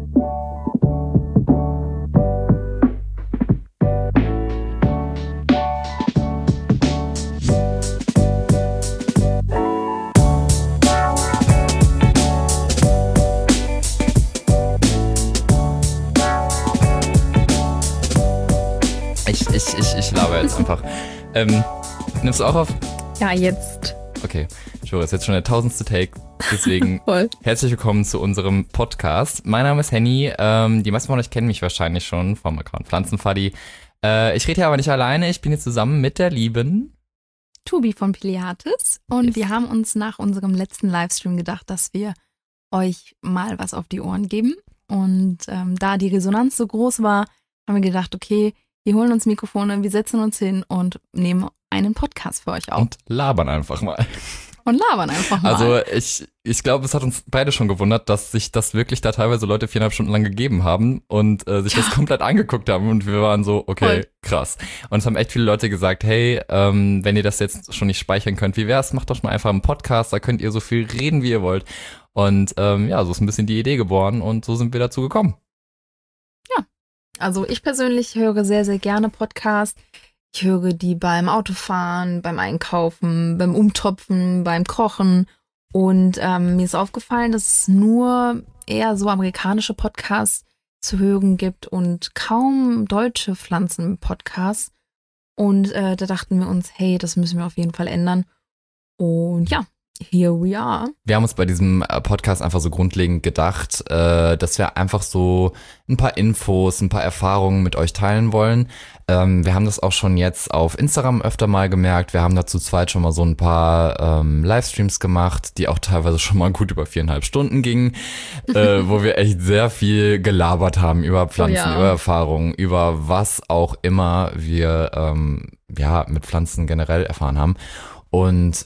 Ich laber jetzt einfach. Nimmst du auch auf? Ja, jetzt. Okay, ich höre, ist jetzt schon der 1000. Take, deswegen Voll. Herzlich willkommen zu unserem Podcast. Mein Name ist Henny, die meisten von euch kennen mich wahrscheinlich schon vom Account Pflanzenfuddy. Ich rede hier aber nicht alleine, ich bin hier zusammen mit der lieben Tobi von Pilates und wir haben uns nach unserem letzten Livestream gedacht, dass wir euch mal was auf die Ohren geben und da die Resonanz so groß war, haben wir gedacht, okay, wir holen uns Mikrofone, wir setzen uns hin und nehmen einen Podcast für euch auf. Und labern einfach mal. Und labern einfach mal. Also ich glaube, es hat uns beide schon gewundert, dass sich das wirklich da teilweise Leute 4,5 Stunden lang gegeben haben und sich das komplett angeguckt haben und wir waren so, okay, krass. Und es haben echt viele Leute gesagt, hey, wenn ihr das jetzt schon nicht speichern könnt, wie wär's, macht doch mal einfach einen Podcast, da könnt ihr so viel reden, wie ihr wollt. Und ja, so ist ein bisschen die Idee geboren und so sind wir dazu gekommen. Also ich persönlich höre sehr, sehr gerne Podcasts. Ich höre die beim Autofahren, beim Einkaufen, beim Umtopfen, beim Kochen. Und mir ist aufgefallen, dass es nur eher so amerikanische Podcasts zu hören gibt und kaum deutsche Pflanzen-Podcasts. Und da dachten wir uns, hey, das müssen wir auf jeden Fall ändern. Und ja, here we are. Wir haben uns bei diesem Podcast einfach so grundlegend gedacht, dass wir einfach so ein paar Infos, ein paar Erfahrungen mit euch teilen wollen. Wir haben das auch schon jetzt auf Instagram öfter mal gemerkt. Wir haben da zu zweit schon mal so ein paar Livestreams gemacht, die auch teilweise schon mal gut über 4,5 Stunden gingen, wo wir echt sehr viel gelabert haben über Pflanzen, über Erfahrungen, über was auch immer wir mit Pflanzen generell erfahren haben. Und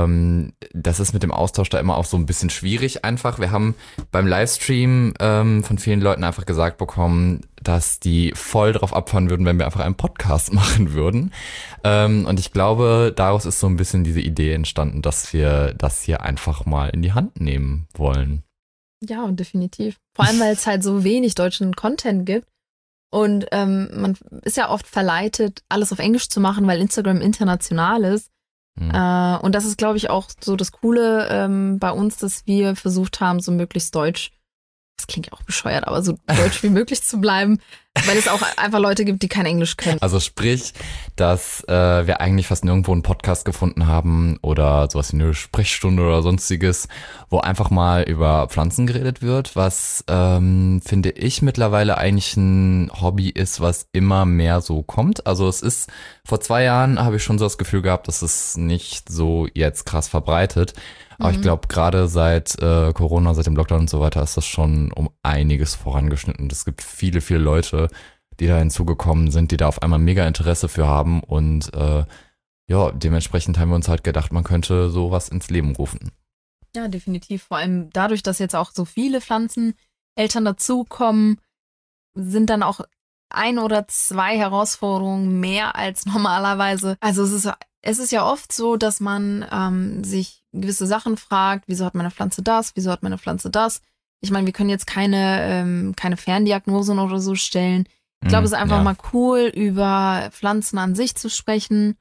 das ist mit dem Austausch da immer auch so ein bisschen schwierig einfach. Wir haben beim Livestream von vielen Leuten einfach gesagt bekommen, dass die voll drauf abfahren würden, wenn wir einfach einen Podcast machen würden. Und ich glaube, daraus ist so ein bisschen diese Idee entstanden, dass wir das hier einfach mal in die Hand nehmen wollen. Ja, definitiv. Vor allem, weil es halt so wenig deutschen Content gibt. Und man ist ja oft verleitet, alles auf Englisch zu machen, weil Instagram international ist. Und das ist, glaube ich, auch so das Coole bei uns, dass wir versucht haben, so möglichst deutsch, das klingt ja auch bescheuert, aber so deutsch wie möglich zu bleiben, weil es auch einfach Leute gibt, die kein Englisch können. Also sprich, dass wir eigentlich fast nirgendwo einen Podcast gefunden haben oder sowas wie eine Sprechstunde oder sonstiges, wo einfach mal über Pflanzen geredet wird, was finde ich mittlerweile eigentlich ein Hobby ist, was immer mehr so kommt. Also es ist, vor 2 Jahren habe ich schon so das Gefühl gehabt, dass es nicht so jetzt krass verbreitet. Aber ich glaube, gerade seit Corona, seit dem Lockdown und so weiter, ist das schon um einiges vorangeschnitten. Es gibt viele, viele Leute, die da hinzugekommen sind, die da auf einmal mega Interesse für haben. Und dementsprechend haben wir uns halt gedacht, man könnte sowas ins Leben rufen. Ja, definitiv. Vor allem dadurch, dass jetzt auch so viele Pflanzeneltern dazukommen, sind dann auch 1 oder 2 Herausforderungen mehr als normalerweise. Also es ist ja oft so, dass man sich gewisse Sachen fragt, wieso hat meine Pflanze das, wieso hat meine Pflanze das. Ich meine, wir können jetzt keine Ferndiagnosen oder so stellen. Ich glaube, es ist einfach mal cool, über Pflanzen an sich zu sprechen,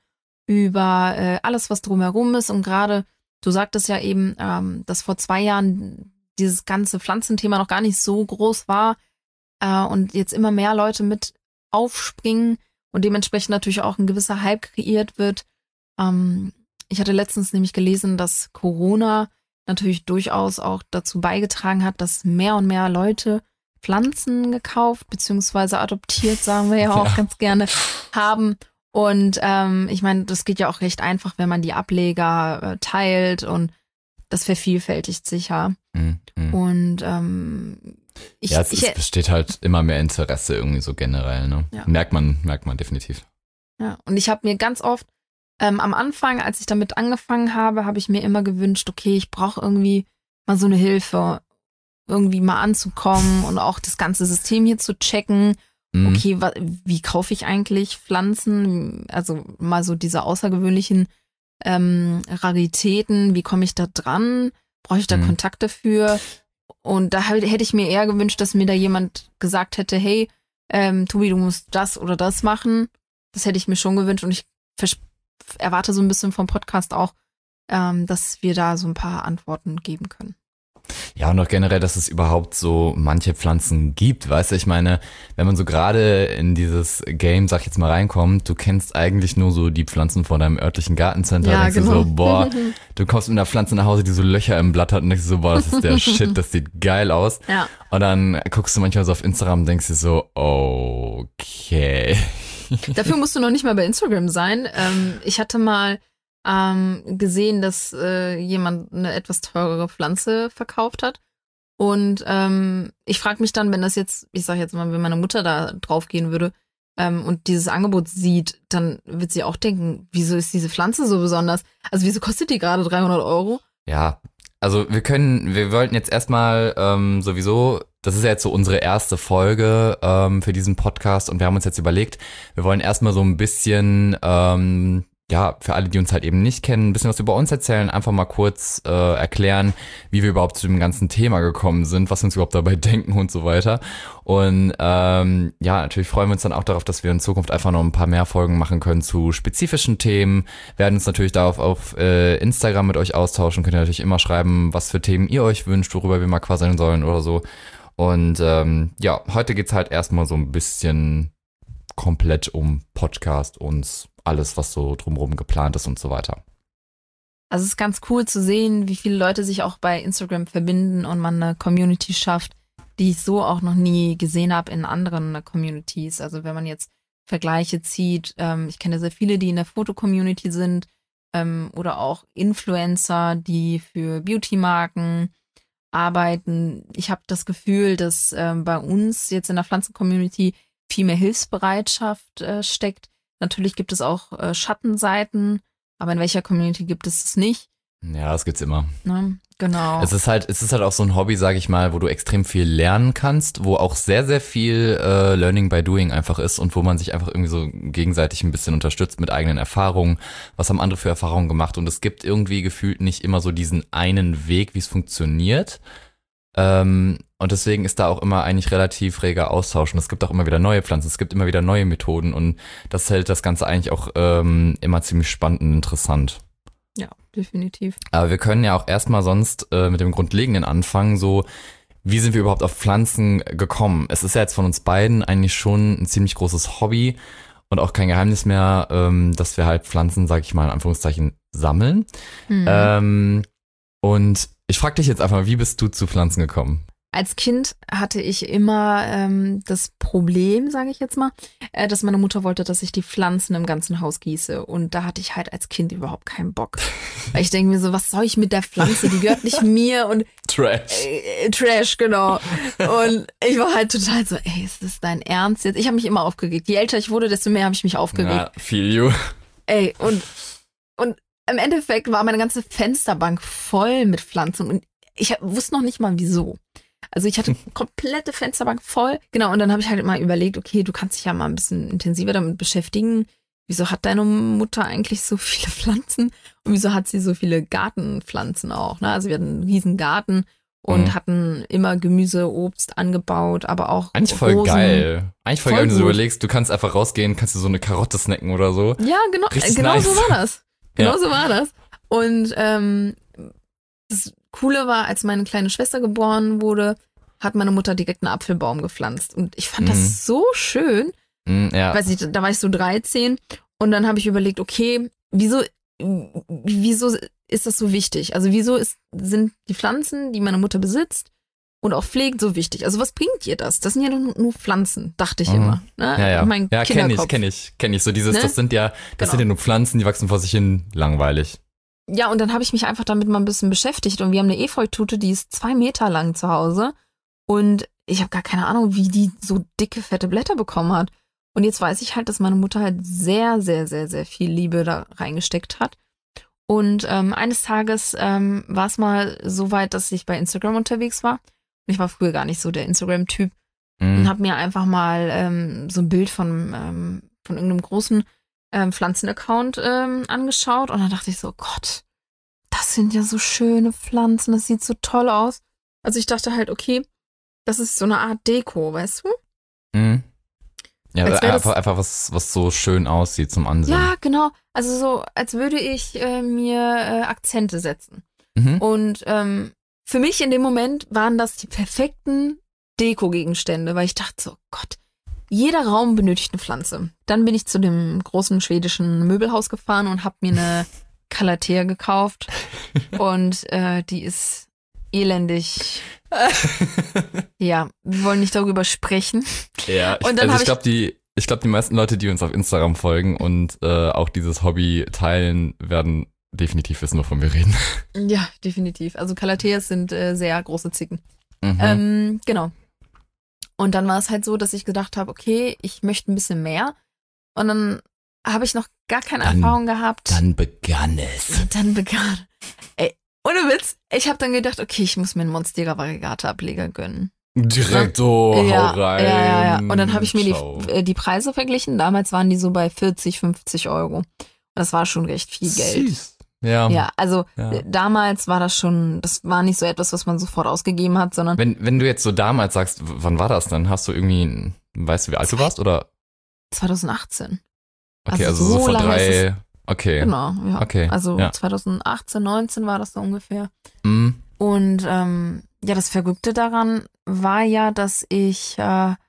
über alles, was drumherum ist. Und gerade, du sagtest ja eben, dass vor 2 Jahren dieses ganze Pflanzenthema noch gar nicht so groß war und jetzt immer mehr Leute mit aufspringen und dementsprechend natürlich auch ein gewisser Hype kreiert wird. Ich hatte letztens nämlich gelesen, dass Corona natürlich durchaus auch dazu beigetragen hat, dass mehr und mehr Leute Pflanzen gekauft bzw. adoptiert, sagen wir ja auch ganz gerne, haben. Und ich meine, das geht ja auch recht einfach, wenn man die Ableger teilt und das vervielfältigt sich ja. Und es besteht halt immer mehr Interesse irgendwie so generell, ne? Ja. Merkt man definitiv. Ja, und ich habe mir ganz oft am Anfang, als ich damit angefangen habe, habe ich mir immer gewünscht, okay, ich brauche irgendwie mal so eine Hilfe, irgendwie mal anzukommen und auch das ganze System hier zu checken. Okay, wie kaufe ich eigentlich Pflanzen? Also mal so diese außergewöhnlichen Raritäten, wie komme ich da dran? Brauche ich da Kontakt dafür? Und da hätte ich mir eher gewünscht, dass mir da jemand gesagt hätte, hey, Tobi, du musst das oder das machen. Das hätte ich mir schon gewünscht und ich erwarte so ein bisschen vom Podcast auch, dass wir da so ein paar Antworten geben können. Ja, und auch generell, dass es überhaupt so manche Pflanzen gibt, weißt du, ich meine, wenn man so gerade in dieses Game, sag ich jetzt mal, reinkommt, du kennst eigentlich nur so die Pflanzen von deinem örtlichen Gartencenter, Ja, denkst genau. du so, boah, du kommst mit einer Pflanze nach Hause, die so Löcher im Blatt hat und denkst so, boah, das ist der Shit, das sieht geil aus. Ja. Und dann guckst du manchmal so auf Instagram und denkst dir so, okay. Dafür musst du noch nicht mal bei Instagram sein. Ich hatte mal gesehen, dass jemand eine etwas teurere Pflanze verkauft hat. Und ich frage mich dann, wenn das jetzt, ich sag jetzt mal, wenn meine Mutter da drauf gehen würde und dieses Angebot sieht, dann wird sie auch denken, wieso ist diese Pflanze so besonders? Also wieso kostet die gerade 300 Euro? Ja, also wir wollten jetzt erstmal sowieso, das ist ja jetzt so unsere erste Folge für diesen Podcast und wir haben uns jetzt überlegt, wir wollen erstmal so ein bisschen, ja, für alle, die uns halt eben nicht kennen, ein bisschen was über uns erzählen, einfach mal kurz erklären, wie wir überhaupt zu dem ganzen Thema gekommen sind, was wir uns überhaupt dabei denken und so weiter. Und ja, natürlich freuen wir uns dann auch darauf, dass wir in Zukunft einfach noch ein paar mehr Folgen machen können zu spezifischen Themen. Werden uns natürlich darauf auf Instagram mit euch austauschen, könnt ihr natürlich immer schreiben, was für Themen ihr euch wünscht, worüber wir mal quasseln sollen oder so. Und ja, heute geht's halt erstmal so ein bisschen komplett um Podcast, uns alles, was so drumherum geplant ist und so weiter. Also es ist ganz cool zu sehen, wie viele Leute sich auch bei Instagram verbinden und man eine Community schafft, die ich so auch noch nie gesehen habe in anderen Communities. Also wenn man jetzt Vergleiche zieht, ich kenne sehr viele, die in der Foto-Community sind oder auch Influencer, die für Beauty-Marken arbeiten. Ich habe das Gefühl, dass bei uns jetzt in der Pflanzen-Community viel mehr Hilfsbereitschaft steckt. Natürlich gibt es auch Schattenseiten, aber in welcher Community gibt es das nicht? Ja, das gibt's immer. Ne? Genau. Es ist halt auch so ein Hobby, sag ich mal, wo du extrem viel lernen kannst, wo auch sehr, sehr viel Learning by Doing einfach ist und wo man sich einfach irgendwie so gegenseitig ein bisschen unterstützt mit eigenen Erfahrungen. Was haben andere für Erfahrungen gemacht? Und es gibt irgendwie gefühlt nicht immer so diesen einen Weg, wie es funktioniert. Und deswegen ist da auch immer eigentlich relativ reger Austausch. Und es gibt auch immer wieder neue Pflanzen, es gibt immer wieder neue Methoden und das hält das Ganze eigentlich auch immer ziemlich spannend und interessant. Ja, definitiv. Aber wir können ja auch erstmal sonst mit dem Grundlegenden anfangen, so wie sind wir überhaupt auf Pflanzen gekommen? Es ist ja jetzt von uns beiden eigentlich schon ein ziemlich großes Hobby und auch kein Geheimnis mehr, dass wir halt Pflanzen, sag ich mal in Anführungszeichen, sammeln. Und ich frage dich jetzt einfach mal, wie bist du zu Pflanzen gekommen? Als Kind hatte ich immer das Problem, sage ich jetzt mal, dass meine Mutter wollte, dass ich die Pflanzen im ganzen Haus gieße. Und da hatte ich halt als Kind überhaupt keinen Bock. Weil ich denke mir so, was soll ich mit der Pflanze? Die gehört nicht mir und Trash. Trash, genau. Und ich war halt total so, ey, ist das dein Ernst jetzt? Ich habe mich immer aufgeregt. Je älter ich wurde, desto mehr habe ich mich aufgeregt. Ja, feel you. Ey, und im Endeffekt war meine ganze Fensterbank voll mit Pflanzen und ich wusste noch nicht mal wieso. Also ich hatte komplette Fensterbank voll. Genau, und dann habe ich halt mal überlegt, okay, du kannst dich ja mal ein bisschen intensiver damit beschäftigen. Wieso hat deine Mutter eigentlich so viele Pflanzen? Und wieso hat sie so viele Gartenpflanzen auch? Ne? Also wir hatten einen riesen Garten und hatten immer Gemüse, Obst angebaut, aber auch eigentlich voll Rosen. Geil. Eigentlich voll geil, wenn du so gut. überlegst, du kannst einfach rausgehen, kannst du so eine Karotte snacken oder so. Ja, genau, Richtig genau nice. so war das. Genau Ja. so war das. Und das Coole war, als meine kleine Schwester geboren wurde, hat meine Mutter direkt einen Apfelbaum gepflanzt. Und ich fand das so schön. Ja. Weiß nicht, da war ich so 13. Und dann habe ich überlegt, okay, wieso ist das so wichtig? Also wieso sind die Pflanzen, die meine Mutter besitzt und auch pflegt, so wichtig? Also was bringt ihr das? Das sind ja nur Pflanzen, dachte ich immer. Ne? Ja. Mein Ja, kenn Kinderkopf. ich. So dieses, Ne? das sind ja nur Pflanzen, die wachsen vor sich hin, langweilig. Ja, und dann habe ich mich einfach damit mal ein bisschen beschäftigt. Und wir haben eine Efeutute, die ist 2 Meter lang zu Hause. Und ich habe gar keine Ahnung, wie die so dicke, fette Blätter bekommen hat. Und jetzt weiß ich halt, dass meine Mutter halt sehr, sehr, sehr, sehr viel Liebe da reingesteckt hat. Und eines Tages war es mal so weit, dass ich bei Instagram unterwegs war. Und ich war früher gar nicht so der Instagram-Typ. Und habe mir einfach mal so ein Bild von irgendeinem großen Pflanzenaccount angeschaut. Und dann dachte ich so, Gott, das sind ja so schöne Pflanzen, das sieht so toll aus. Also ich dachte halt, okay, das ist so eine Art Deko, weißt du? Mhm. Ja, Als wär das- einfach was so schön aussieht zum Ansehen. Ja, genau. Also so, als würde ich mir Akzente setzen. Mhm. Und für mich in dem Moment waren das die perfekten Deko-Gegenstände, weil ich dachte so, Gott, jeder Raum benötigt eine Pflanze. Dann bin ich zu dem großen schwedischen Möbelhaus gefahren und habe mir eine Calathea gekauft. Und die ist elendig. Ja, wir wollen nicht darüber sprechen. Ja, Und dann ich glaube, die meisten Leute, die uns auf Instagram folgen und auch dieses Hobby teilen, werden definitiv wissen, wovon wir reden. Ja, definitiv. Also Calatheas sind sehr große Zicken. Mhm. Genau. Und dann war es halt so, dass ich gedacht habe, okay, ich möchte ein bisschen mehr. Und dann habe ich noch gar keine Erfahrung gehabt. Dann begann es. Und dann begann. Ey, ohne Witz. Ich habe dann gedacht, okay, ich muss mir einen Monstera Variegata Ableger gönnen. Direkt so, Ja, hau rein. ja. Und dann habe ich mir Ciao. die Preise verglichen. Damals waren die so bei 40, 50 Euro. Und das war schon recht viel Geld. Süß. Ja. Ja, also Ja. damals war das war nicht so etwas, was man sofort ausgegeben hat, sondern Wenn du jetzt so damals sagst, wann war das dann? Hast du irgendwie, weißt du, wie alt du warst? Oder? 2018. Okay, Also also so so vor lange ist 3. Okay. Genau, ja. Okay, Also ja. 2018, 19 war das so ungefähr. Mhm. Und ja, das Verrückte daran war ja, dass ich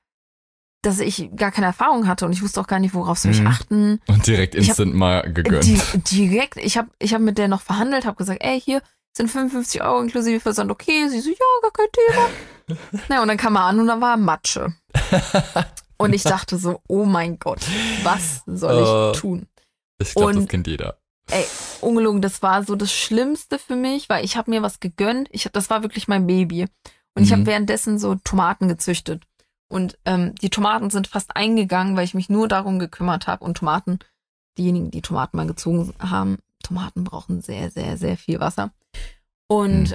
gar keine Erfahrung hatte und ich wusste auch gar nicht, worauf soll ich achten. Und direkt Ich hab- instant mal gegönnt. Direkt, ich hab mit der noch verhandelt, habe gesagt, ey, hier sind 55 Euro inklusive Versand, okay. Sie so, ja, gar kein Thema. Na, und dann kam er an und dann war Matsche. Und ich dachte so, oh mein Gott, was soll ich tun? Ich glaube, das und- kennt jeder. Ey, ungelogen, das war so das Schlimmste für mich, weil ich habe mir was gegönnt. Das war wirklich mein Baby. Und ich habe währenddessen so Tomaten gezüchtet. Und die Tomaten sind fast eingegangen, weil ich mich nur darum gekümmert habe. Und diejenigen, die Tomaten mal gezogen haben, Tomaten brauchen sehr, sehr, sehr viel Wasser. Und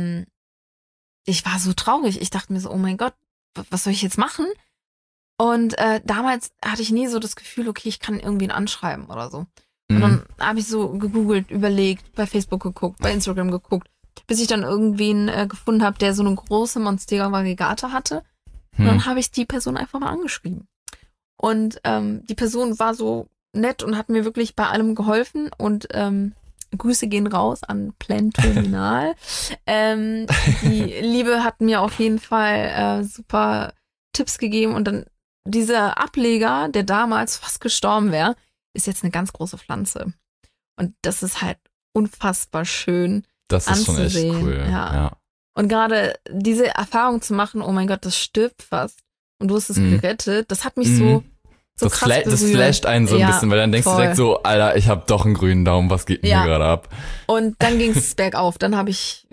ich war so traurig. Ich dachte mir so, oh mein Gott, was soll ich jetzt machen? Und damals hatte ich nie so das Gefühl, okay, ich kann irgendwen anschreiben oder so. Und dann habe ich so gegoogelt, überlegt, bei Facebook geguckt, bei Instagram geguckt, bis ich dann irgendwen gefunden habe, der so eine große Monstera Variegata hatte. Und dann habe ich die Person einfach mal angeschrieben. Und die Person war so nett und hat mir wirklich bei allem geholfen. Und Grüße gehen raus an Plant Terminal. Die Liebe hat mir auf jeden Fall super Tipps gegeben. Und dann dieser Ableger, der damals fast gestorben wäre, ist jetzt eine ganz große Pflanze. Und das ist halt unfassbar schön Das ist schon echt anzusehen. cool. Ja. Und gerade diese Erfahrung zu machen, oh mein Gott, das stirbt fast. Und du hast es gerettet, das hat mich so Das, krass berührt. das flasht einen so ein bisschen, weil dann denkst du voll. direkt so, Alter, ich habe doch einen grünen Daumen, was geht denn hier gerade ab? Und dann ging es bergauf. Dann habe ich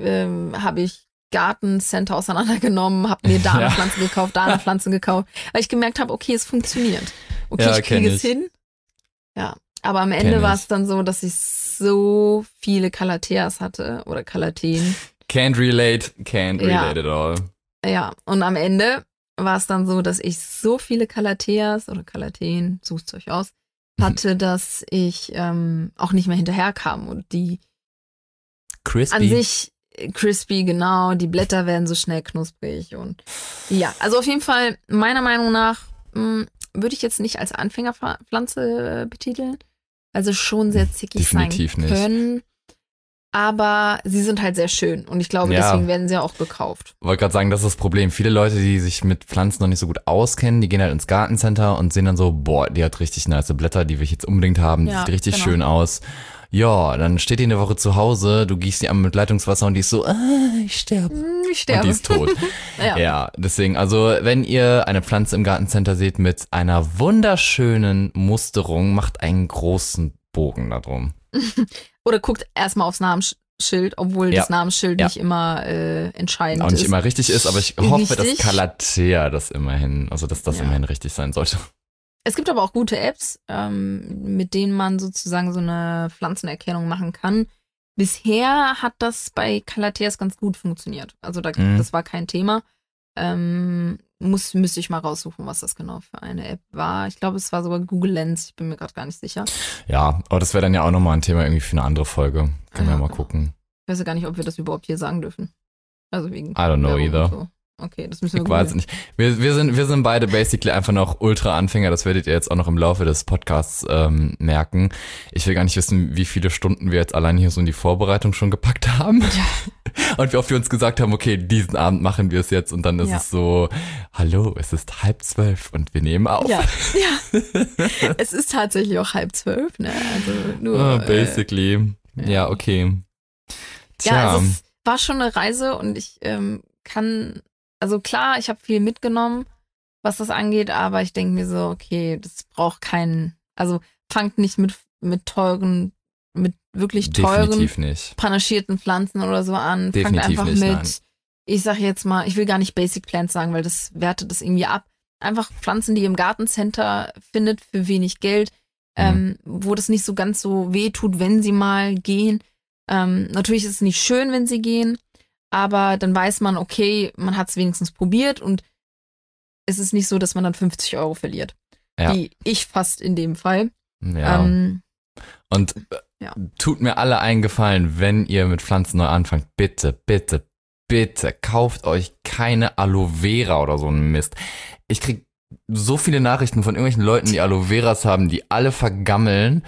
Gartencenter auseinandergenommen, habe mir da eine Pflanze gekauft, da eine Pflanze gekauft, weil ich gemerkt habe, okay, es funktioniert. Okay, Ja, ich kriege kenn es hin. Ja, aber am Ende Kenn war ich. es dann so, dass ich so viele Calatheas hatte oder Calatheen. Can't relate Ja. at all. Ja, und am Ende war es dann so, dass ich so viele Calatheas oder Calatheen, sucht's euch aus, hatte, dass ich auch nicht mehr hinterherkam. Und die Crispy. an sich crispy, genau, die Blätter werden so schnell knusprig. Und ja, also auf jeden Fall, meiner Meinung nach, würde ich jetzt nicht als Anfängerpflanze betiteln. Also schon sehr zickig Definitiv sein nicht. können. Aber sie sind halt sehr schön. Und ich glaube, Ja. deswegen werden sie ja auch gekauft. Wollte gerade sagen, das ist das Problem. Viele Leute, die sich mit Pflanzen noch nicht so gut auskennen, die gehen halt ins Gartencenter und sehen dann so, boah, die hat richtig nice Blätter, die will ich jetzt unbedingt haben, die Ja, sieht richtig genau. schön aus. Ja, dann steht die eine Woche zu Hause, du gießt die an mit Leitungswasser und die ist so, ich sterbe. Ich Und sterbe. die ist tot. Ja. Ja, deswegen, also wenn ihr eine Pflanze im Gartencenter seht mit einer wunderschönen Musterung, macht einen großen Bogen darum. Oder guckt erstmal aufs Namensschild, obwohl Ja. das Namensschild Ja. nicht immer entscheidend Auch nicht ist. immer richtig ist, aber ich hoffe, dass Richtig. Calathea das immerhin, also dass das Ja. immerhin richtig sein sollte. Es gibt aber auch gute Apps, mit denen man sozusagen so eine Pflanzenerkennung machen kann. Bisher hat das bei Calatheas ganz gut funktioniert. Also das war kein Thema. Müsste ich mal raussuchen, was das genau für eine App war. Ich glaube, es war sogar Google Lens. Ich bin mir gerade gar nicht sicher. Ja, aber das wäre dann ja auch nochmal ein Thema irgendwie für eine andere Folge. Können wir Ja, ja mal genau. gucken. Ich weiß ja gar nicht, ob wir das überhaupt hier sagen dürfen. Also wegen I don't know Werbung und either. so. Okay, das müssen wir Ich weiß googeln. nicht. Wir sind beide basically einfach noch Ultra-Anfänger. Das werdet ihr jetzt auch noch im Laufe des Podcasts merken. Ich will gar nicht wissen, wie viele Stunden wir jetzt allein hier so in die Vorbereitung schon gepackt haben. Ja. Und wie oft wir uns gesagt haben, okay, diesen Abend machen wir es jetzt. Und dann ist es so, hallo, es ist 11:30 und wir nehmen auf. Ja, ja. Es ist tatsächlich auch 11:30, ne? Also nur. Basically. Ja, okay. Tja. Ja, also es war schon eine Reise und ich also klar, ich habe viel mitgenommen, was das angeht, aber ich denke mir so, okay, das braucht also fangt nicht mit wirklich teuren, Definitiv nicht. panachierten Pflanzen oder so an. Definitiv Fangt einfach nicht, mit, nein. ich sag jetzt mal, ich will gar nicht Basic Plants sagen, weil das wertet das irgendwie ab. Einfach Pflanzen, die ihr im Gartencenter findet für wenig Geld, wo das nicht so ganz so weh tut, wenn sie mal gehen. Natürlich ist es nicht schön, wenn sie gehen, aber dann weiß man, okay, man hat es wenigstens probiert und es ist nicht so, dass man dann 50 € verliert. Ja. Wie ich fast in dem Fall. Ja. Und ja. tut mir alle einen Gefallen, wenn ihr mit Pflanzen neu anfangt, bitte, bitte, bitte kauft euch keine Aloe Vera oder so einen Mist. Ich krieg so viele Nachrichten von irgendwelchen Leuten, die Aloe Veras haben, die alle vergammeln.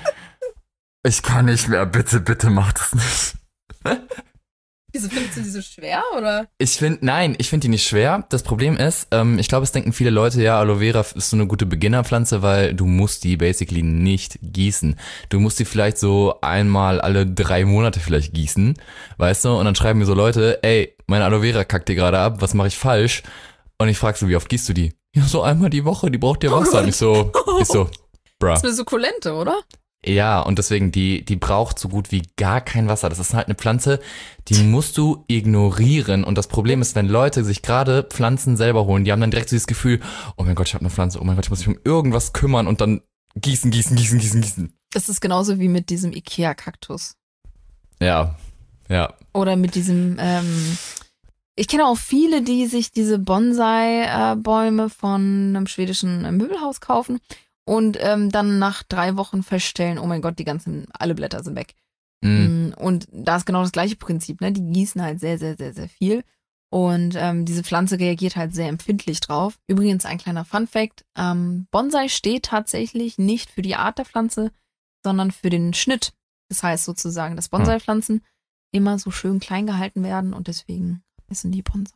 Ich kann nicht mehr, bitte, bitte macht das nicht. Wieso findest du die so schwer, oder? Ich finde die nicht schwer. Das Problem ist, ich glaube, es denken viele Leute, ja, Aloe Vera ist so eine gute Beginnerpflanze, weil du musst die basically nicht gießen. Du musst die vielleicht so einmal alle 3 Monate vielleicht gießen, weißt du? Und dann schreiben mir so Leute, ey, meine Aloe Vera kackt dir gerade ab, was mache ich falsch? Und ich frage so, wie oft gießt du die? Ja, so einmal die Woche, die braucht dir Wasser. Und ich so, bruh. Das ist eine Sukkulente, oder? Ja, und deswegen, die braucht so gut wie gar kein Wasser. Das ist halt eine Pflanze, die musst du ignorieren. Und das Problem ist, wenn Leute sich gerade Pflanzen selber holen, die haben dann direkt so dieses Gefühl, oh mein Gott, ich habe eine Pflanze, oh mein Gott, ich muss mich um irgendwas kümmern und dann gießen. Das ist genauso wie mit diesem Ikea-Kaktus. Ja. Oder mit diesem, ich kenne auch viele, die sich diese Bonsai-Bäume von einem schwedischen Möbelhaus kaufen. Und dann nach 3 Wochen feststellen, oh mein Gott, alle Blätter sind weg. Und da ist genau das gleiche Prinzip, ne? Die gießen halt sehr, sehr, sehr, sehr viel. Und diese Pflanze reagiert halt sehr empfindlich drauf. Übrigens ein kleiner Fun-Fact, Bonsai steht tatsächlich nicht für die Art der Pflanze, sondern für den Schnitt. Das heißt sozusagen, dass Bonsai-Pflanzen immer so schön klein gehalten werden und deswegen heißen die Bonsai.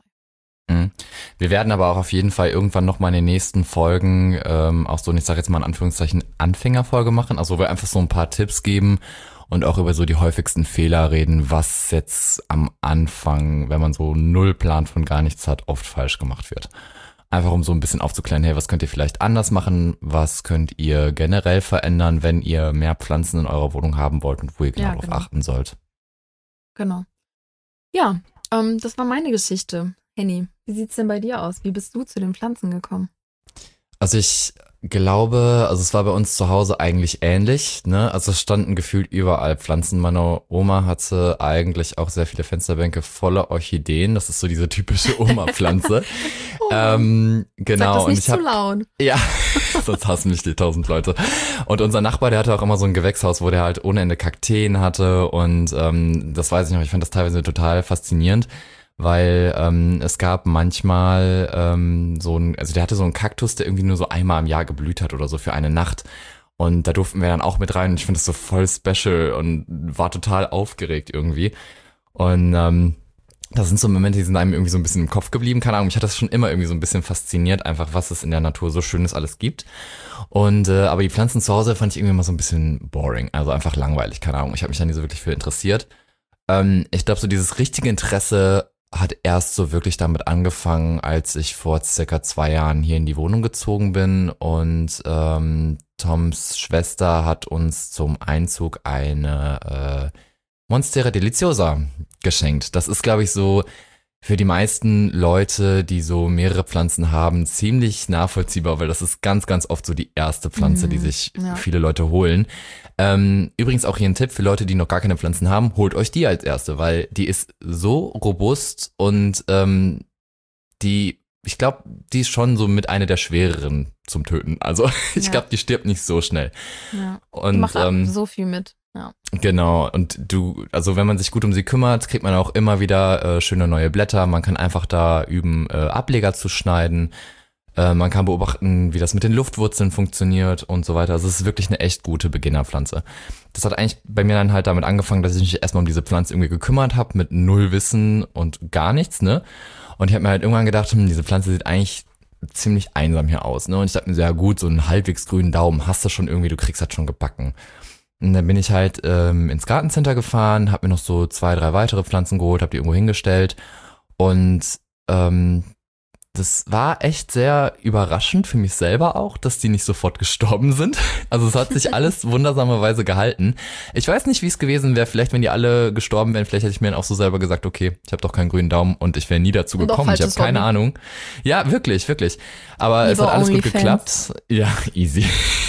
Wir werden aber auch auf jeden Fall irgendwann nochmal in den nächsten Folgen auch so, ich sage jetzt mal in Anführungszeichen, Anfängerfolge machen, also wo wir einfach so ein paar Tipps geben und auch über so die häufigsten Fehler reden, was jetzt am Anfang, wenn man so null Plan von gar nichts hat, oft falsch gemacht wird. Einfach um so ein bisschen aufzuklären, hey, was könnt ihr vielleicht anders machen, was könnt ihr generell verändern, wenn ihr mehr Pflanzen in eurer Wohnung haben wollt und wo ihr genau darauf achten sollt. Genau. Ja, das war meine Geschichte. Henny, wie sieht's denn bei dir aus? Wie bist du zu den Pflanzen gekommen? Also ich glaube, es war bei uns zu Hause eigentlich ähnlich, ne? Also es standen gefühlt überall Pflanzen. Meine Oma hatte eigentlich auch sehr viele Fensterbänke voller Orchideen. Das ist so diese typische Oma-Pflanze. Genau. Sag das nicht zu laut. Ja, sonst hassen mich die 1000 Leute. Und unser Nachbar, der hatte auch immer so ein Gewächshaus, wo der halt ohne Ende Kakteen hatte und das weiß ich noch, ich fand das teilweise total faszinierend. Weil es gab manchmal der hatte so einen Kaktus, der irgendwie nur so einmal im Jahr geblüht hat oder so für eine Nacht. Und da durften wir dann auch mit rein und ich finde das so voll special und war total aufgeregt irgendwie. Und das sind so Momente, die sind einem irgendwie so ein bisschen im Kopf geblieben. Keine Ahnung, mich hat das schon immer irgendwie so ein bisschen fasziniert, einfach was es in der Natur so Schönes alles gibt. Und aber die Pflanzen zu Hause fand ich irgendwie immer so ein bisschen boring, also einfach langweilig, keine Ahnung. Ich habe mich da nie so wirklich für interessiert. Ich glaube, so dieses richtige Interesse hat erst so wirklich damit angefangen, als ich vor circa 2 Jahren hier in die Wohnung gezogen bin und Toms Schwester hat uns zum Einzug eine Monstera Deliciosa geschenkt. Das ist, glaube ich, so für die meisten Leute, die so mehrere Pflanzen haben, ziemlich nachvollziehbar, weil das ist ganz, ganz oft so die erste Pflanze, die sich viele Leute holen. Übrigens auch hier ein Tipp für Leute, die noch gar keine Pflanzen haben, holt euch die als erste, weil die ist so robust und ich glaube, die ist schon so mit einer der schwereren zum Töten. Also ich glaube, die stirbt nicht so schnell. Ja. Und die macht so viel mit. Ja. Genau, und also wenn man sich gut um sie kümmert, kriegt man auch immer wieder schöne neue Blätter. Man kann einfach da üben, Ableger zu schneiden. Man kann beobachten, wie das mit den Luftwurzeln funktioniert und so weiter. Also es ist wirklich eine echt gute Beginnerpflanze. Das hat eigentlich bei mir dann halt damit angefangen, dass ich mich erstmal um diese Pflanze irgendwie gekümmert habe, mit null Wissen und gar nichts, ne? Und ich habe mir halt irgendwann gedacht, diese Pflanze sieht eigentlich ziemlich einsam hier aus, ne? Und ich dachte mir so, ja gut, so einen halbwegs grünen Daumen hast du schon irgendwie, du kriegst das schon gebacken. Und dann bin ich halt ins Gartencenter gefahren, habe mir noch so 2, 3 weitere Pflanzen geholt, habe die irgendwo hingestellt und das war echt sehr überraschend für mich selber auch, dass die nicht sofort gestorben sind. Also es hat sich alles wundersamerweise gehalten. Ich weiß nicht, wie es gewesen wäre. Vielleicht, wenn die alle gestorben wären, vielleicht hätte ich mir dann auch so selber gesagt, okay, ich habe doch keinen grünen Daumen und ich wäre nie dazu gekommen. Ich habe keine Ahnung. Ja, wirklich, wirklich. Aber es hat alles gut geklappt. Ja, easy.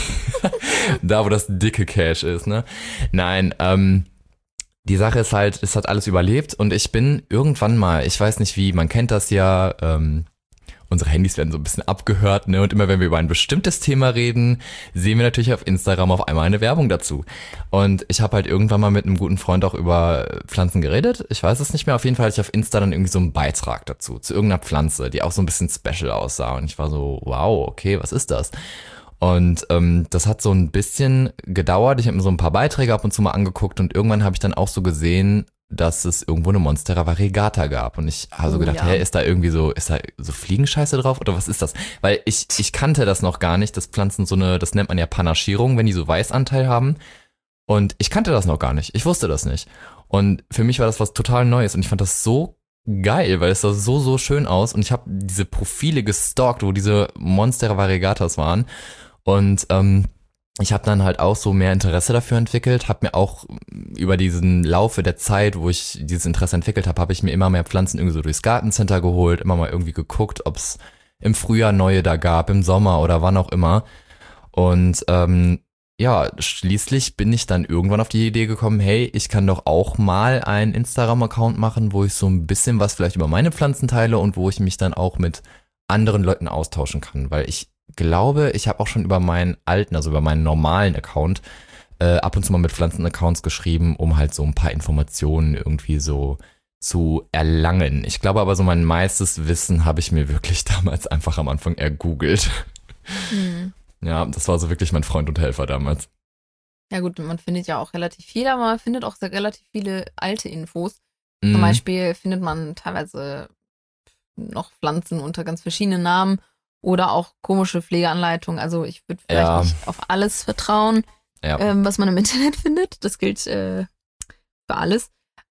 Da, wo das dicke Cash ist, ne? Nein, die Sache ist halt, es hat alles überlebt und ich bin irgendwann mal, ich weiß nicht wie, man kennt das ja, unsere Handys werden so ein bisschen abgehört, ne? Und immer wenn wir über ein bestimmtes Thema reden, sehen wir natürlich auf Instagram auf einmal eine Werbung dazu. Und ich habe halt irgendwann mal mit einem guten Freund auch über Pflanzen geredet. Ich weiß es nicht mehr. Auf jeden Fall hatte ich auf Insta dann irgendwie so einen Beitrag dazu, zu irgendeiner Pflanze, die auch so ein bisschen special aussah. Und ich war so, wow, okay, was ist das? Und das hat so ein bisschen gedauert. Ich habe mir so ein paar Beiträge ab und zu mal angeguckt und irgendwann habe ich dann auch so gesehen, dass es irgendwo eine Monstera variegata gab. Und ich habe so gedacht, hey, ist da so Fliegenscheiße drauf oder was ist das? Weil ich kannte das noch gar nicht, dass Pflanzen das nennt man ja Panaschierung, wenn die so Weißanteil haben. Und ich kannte das noch gar nicht. Ich wusste das nicht. Und für mich war das was total Neues und ich fand das so geil, weil es sah so, so schön aus. Und ich habe diese Profile gestalkt, wo diese Monstera variegatas waren. Und ich habe dann halt auch so mehr Interesse dafür entwickelt, habe mir auch über diesen Laufe der Zeit, wo ich dieses Interesse entwickelt habe, habe ich mir immer mehr Pflanzen irgendwie so durchs Gartencenter geholt, immer mal irgendwie geguckt, ob es im Frühjahr neue da gab, im Sommer oder wann auch immer. Und ja, schließlich bin ich dann irgendwann auf die Idee gekommen, hey, ich kann doch auch mal einen Instagram-Account machen, wo ich so ein bisschen was vielleicht über meine Pflanzen teile und wo ich mich dann auch mit anderen Leuten austauschen kann, weil ich glaube, ich habe auch schon über meinen alten, also über meinen normalen Account ab und zu mal mit Pflanzen-Accounts geschrieben, um halt so ein paar Informationen irgendwie so zu erlangen. Ich glaube aber so mein meistes Wissen habe ich mir wirklich damals einfach am Anfang ergoogelt. Ja, das war so wirklich mein Freund und Helfer damals. Ja gut, man findet ja auch relativ viel, aber man findet auch relativ viele alte Infos. Zum Beispiel findet man teilweise noch Pflanzen unter ganz verschiedenen Namen oder auch komische Pflegeanleitungen. Also ich würde vielleicht nicht auf alles vertrauen, was man im Internet findet. Das gilt für alles.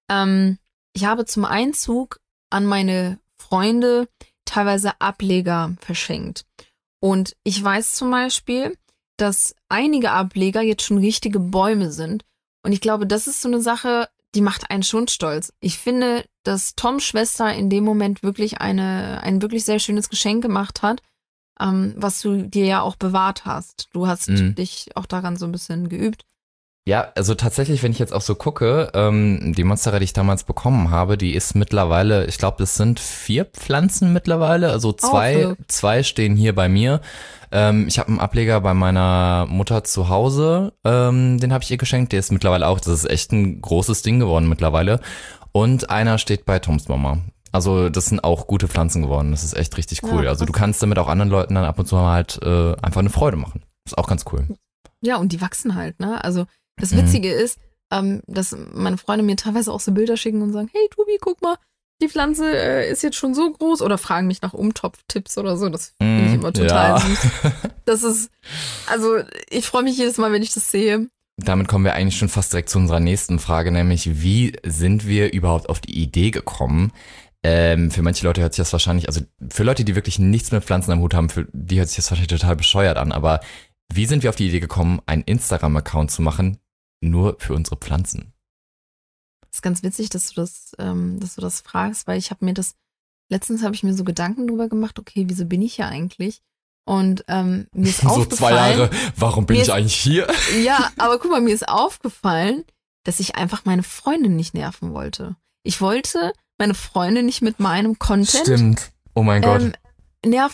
Ich habe zum Einzug an meine Freunde teilweise Ableger verschenkt. Und ich weiß zum Beispiel, dass einige Ableger jetzt schon richtige Bäume sind. Und ich glaube, das ist so eine Sache, die macht einen schon stolz. Ich finde, dass Toms Schwester in dem Moment wirklich ein wirklich sehr schönes Geschenk gemacht hat, was du dir ja auch bewahrt hast. Du hast dich auch daran so ein bisschen geübt. Ja, also tatsächlich, wenn ich jetzt auch so gucke, die Monstera, die ich damals bekommen habe, die ist mittlerweile, ich glaube, das sind 4 Pflanzen mittlerweile, also zwei stehen hier bei mir. Ich habe einen Ableger bei meiner Mutter zu Hause, den habe ich ihr geschenkt, der ist mittlerweile auch, das ist echt ein großes Ding geworden mittlerweile. Und einer steht bei Toms Mama. Also das sind auch gute Pflanzen geworden, das ist echt richtig cool. Ja, also du kannst damit auch anderen Leuten dann ab und zu mal halt einfach eine Freude machen. Das ist auch ganz cool. Ja, und die wachsen halt, ne? Also das Witzige ist, dass meine Freunde mir teilweise auch so Bilder schicken und sagen, hey Tobi, guck mal, die Pflanze ist jetzt schon so groß oder fragen mich nach Umtopftipps oder so. Das finde ich immer total süß. Das ist, also ich freue mich jedes Mal, wenn ich das sehe. Damit kommen wir eigentlich schon fast direkt zu unserer nächsten Frage, nämlich wie sind wir überhaupt auf die Idee gekommen? Für manche Leute hört sich das wahrscheinlich, also für Leute, die wirklich nichts mit Pflanzen am Hut haben, für die hört sich das wahrscheinlich total bescheuert an, aber wie sind wir auf die Idee gekommen, einen Instagram-Account zu machen, nur für unsere Pflanzen? Das ist ganz witzig, dass du das fragst, weil letztens habe ich mir so Gedanken drüber gemacht, okay, wieso bin ich hier eigentlich? Und mir ist so aufgefallen. 2 Jahre, warum bin ich eigentlich hier? Ja, aber guck mal, mir ist aufgefallen, dass ich einfach meine Freundin nicht nerven wollte. Ich wollte meine Freundin nicht mit meinem Content Stimmt. Oh mein Gott. nerven,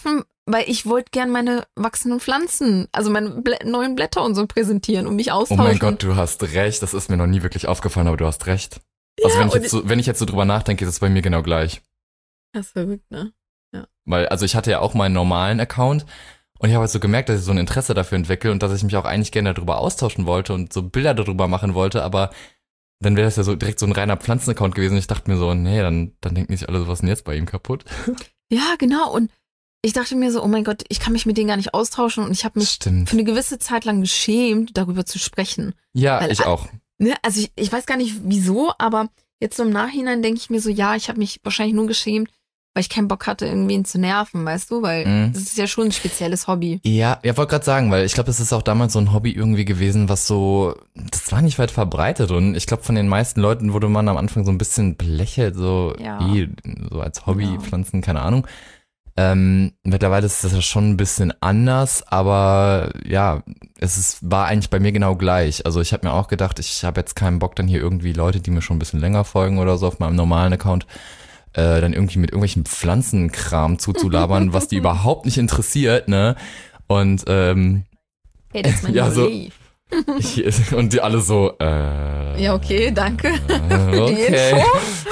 weil ich wollte gern meine wachsenden Pflanzen, also meine neuen Blätter und so präsentieren und mich Oh austauschen. mein Gott, du hast recht. Das ist mir noch nie wirklich aufgefallen, aber du hast recht. Also wenn ich jetzt so drüber nachdenke, ist es bei mir genau gleich. Das ist verrückt, ne? Weil, also ich hatte ja auch meinen normalen Account und ich habe halt so gemerkt, dass ich so ein Interesse dafür entwickle und dass ich mich auch eigentlich gerne darüber austauschen wollte und so Bilder darüber machen wollte, aber dann wäre das ja so direkt so ein reiner Pflanzenaccount gewesen. Ich dachte mir so, nee, dann denken sich alle so, was ist denn jetzt bei ihm kaputt? Ja, genau. Und ich dachte mir so, oh mein Gott, ich kann mich mit denen gar nicht austauschen und ich habe mich für eine gewisse Zeit lang geschämt, darüber zu sprechen. Ja, weil, ich auch. Ne, also ich weiß gar nicht wieso, aber jetzt so im Nachhinein denke ich mir so, ja, ich habe mich wahrscheinlich nur geschämt, weil ich keinen Bock hatte, irgendwen zu nerven, weißt du? Weil das ist ja schon ein spezielles Hobby. Ja, wollte gerade sagen, weil ich glaube, das ist auch damals so ein Hobby irgendwie gewesen, was so, das war nicht weit verbreitet und ich glaube, von den meisten Leuten wurde man am Anfang so ein bisschen belächelt, so, so als Hobby, Pflanzen, keine Ahnung. Mittlerweile ist das ja schon ein bisschen anders, aber ja, war eigentlich bei mir genau gleich. Also ich habe mir auch gedacht, ich habe jetzt keinen Bock, dann hier irgendwie Leute, die mir schon ein bisschen länger folgen oder so auf meinem normalen Account, dann irgendwie mit irgendwelchen Pflanzenkram zuzulabern, was die überhaupt nicht interessiert, ne? Und hey, das ist mein Idee. So, und die alle so, ja, okay, danke. Okay.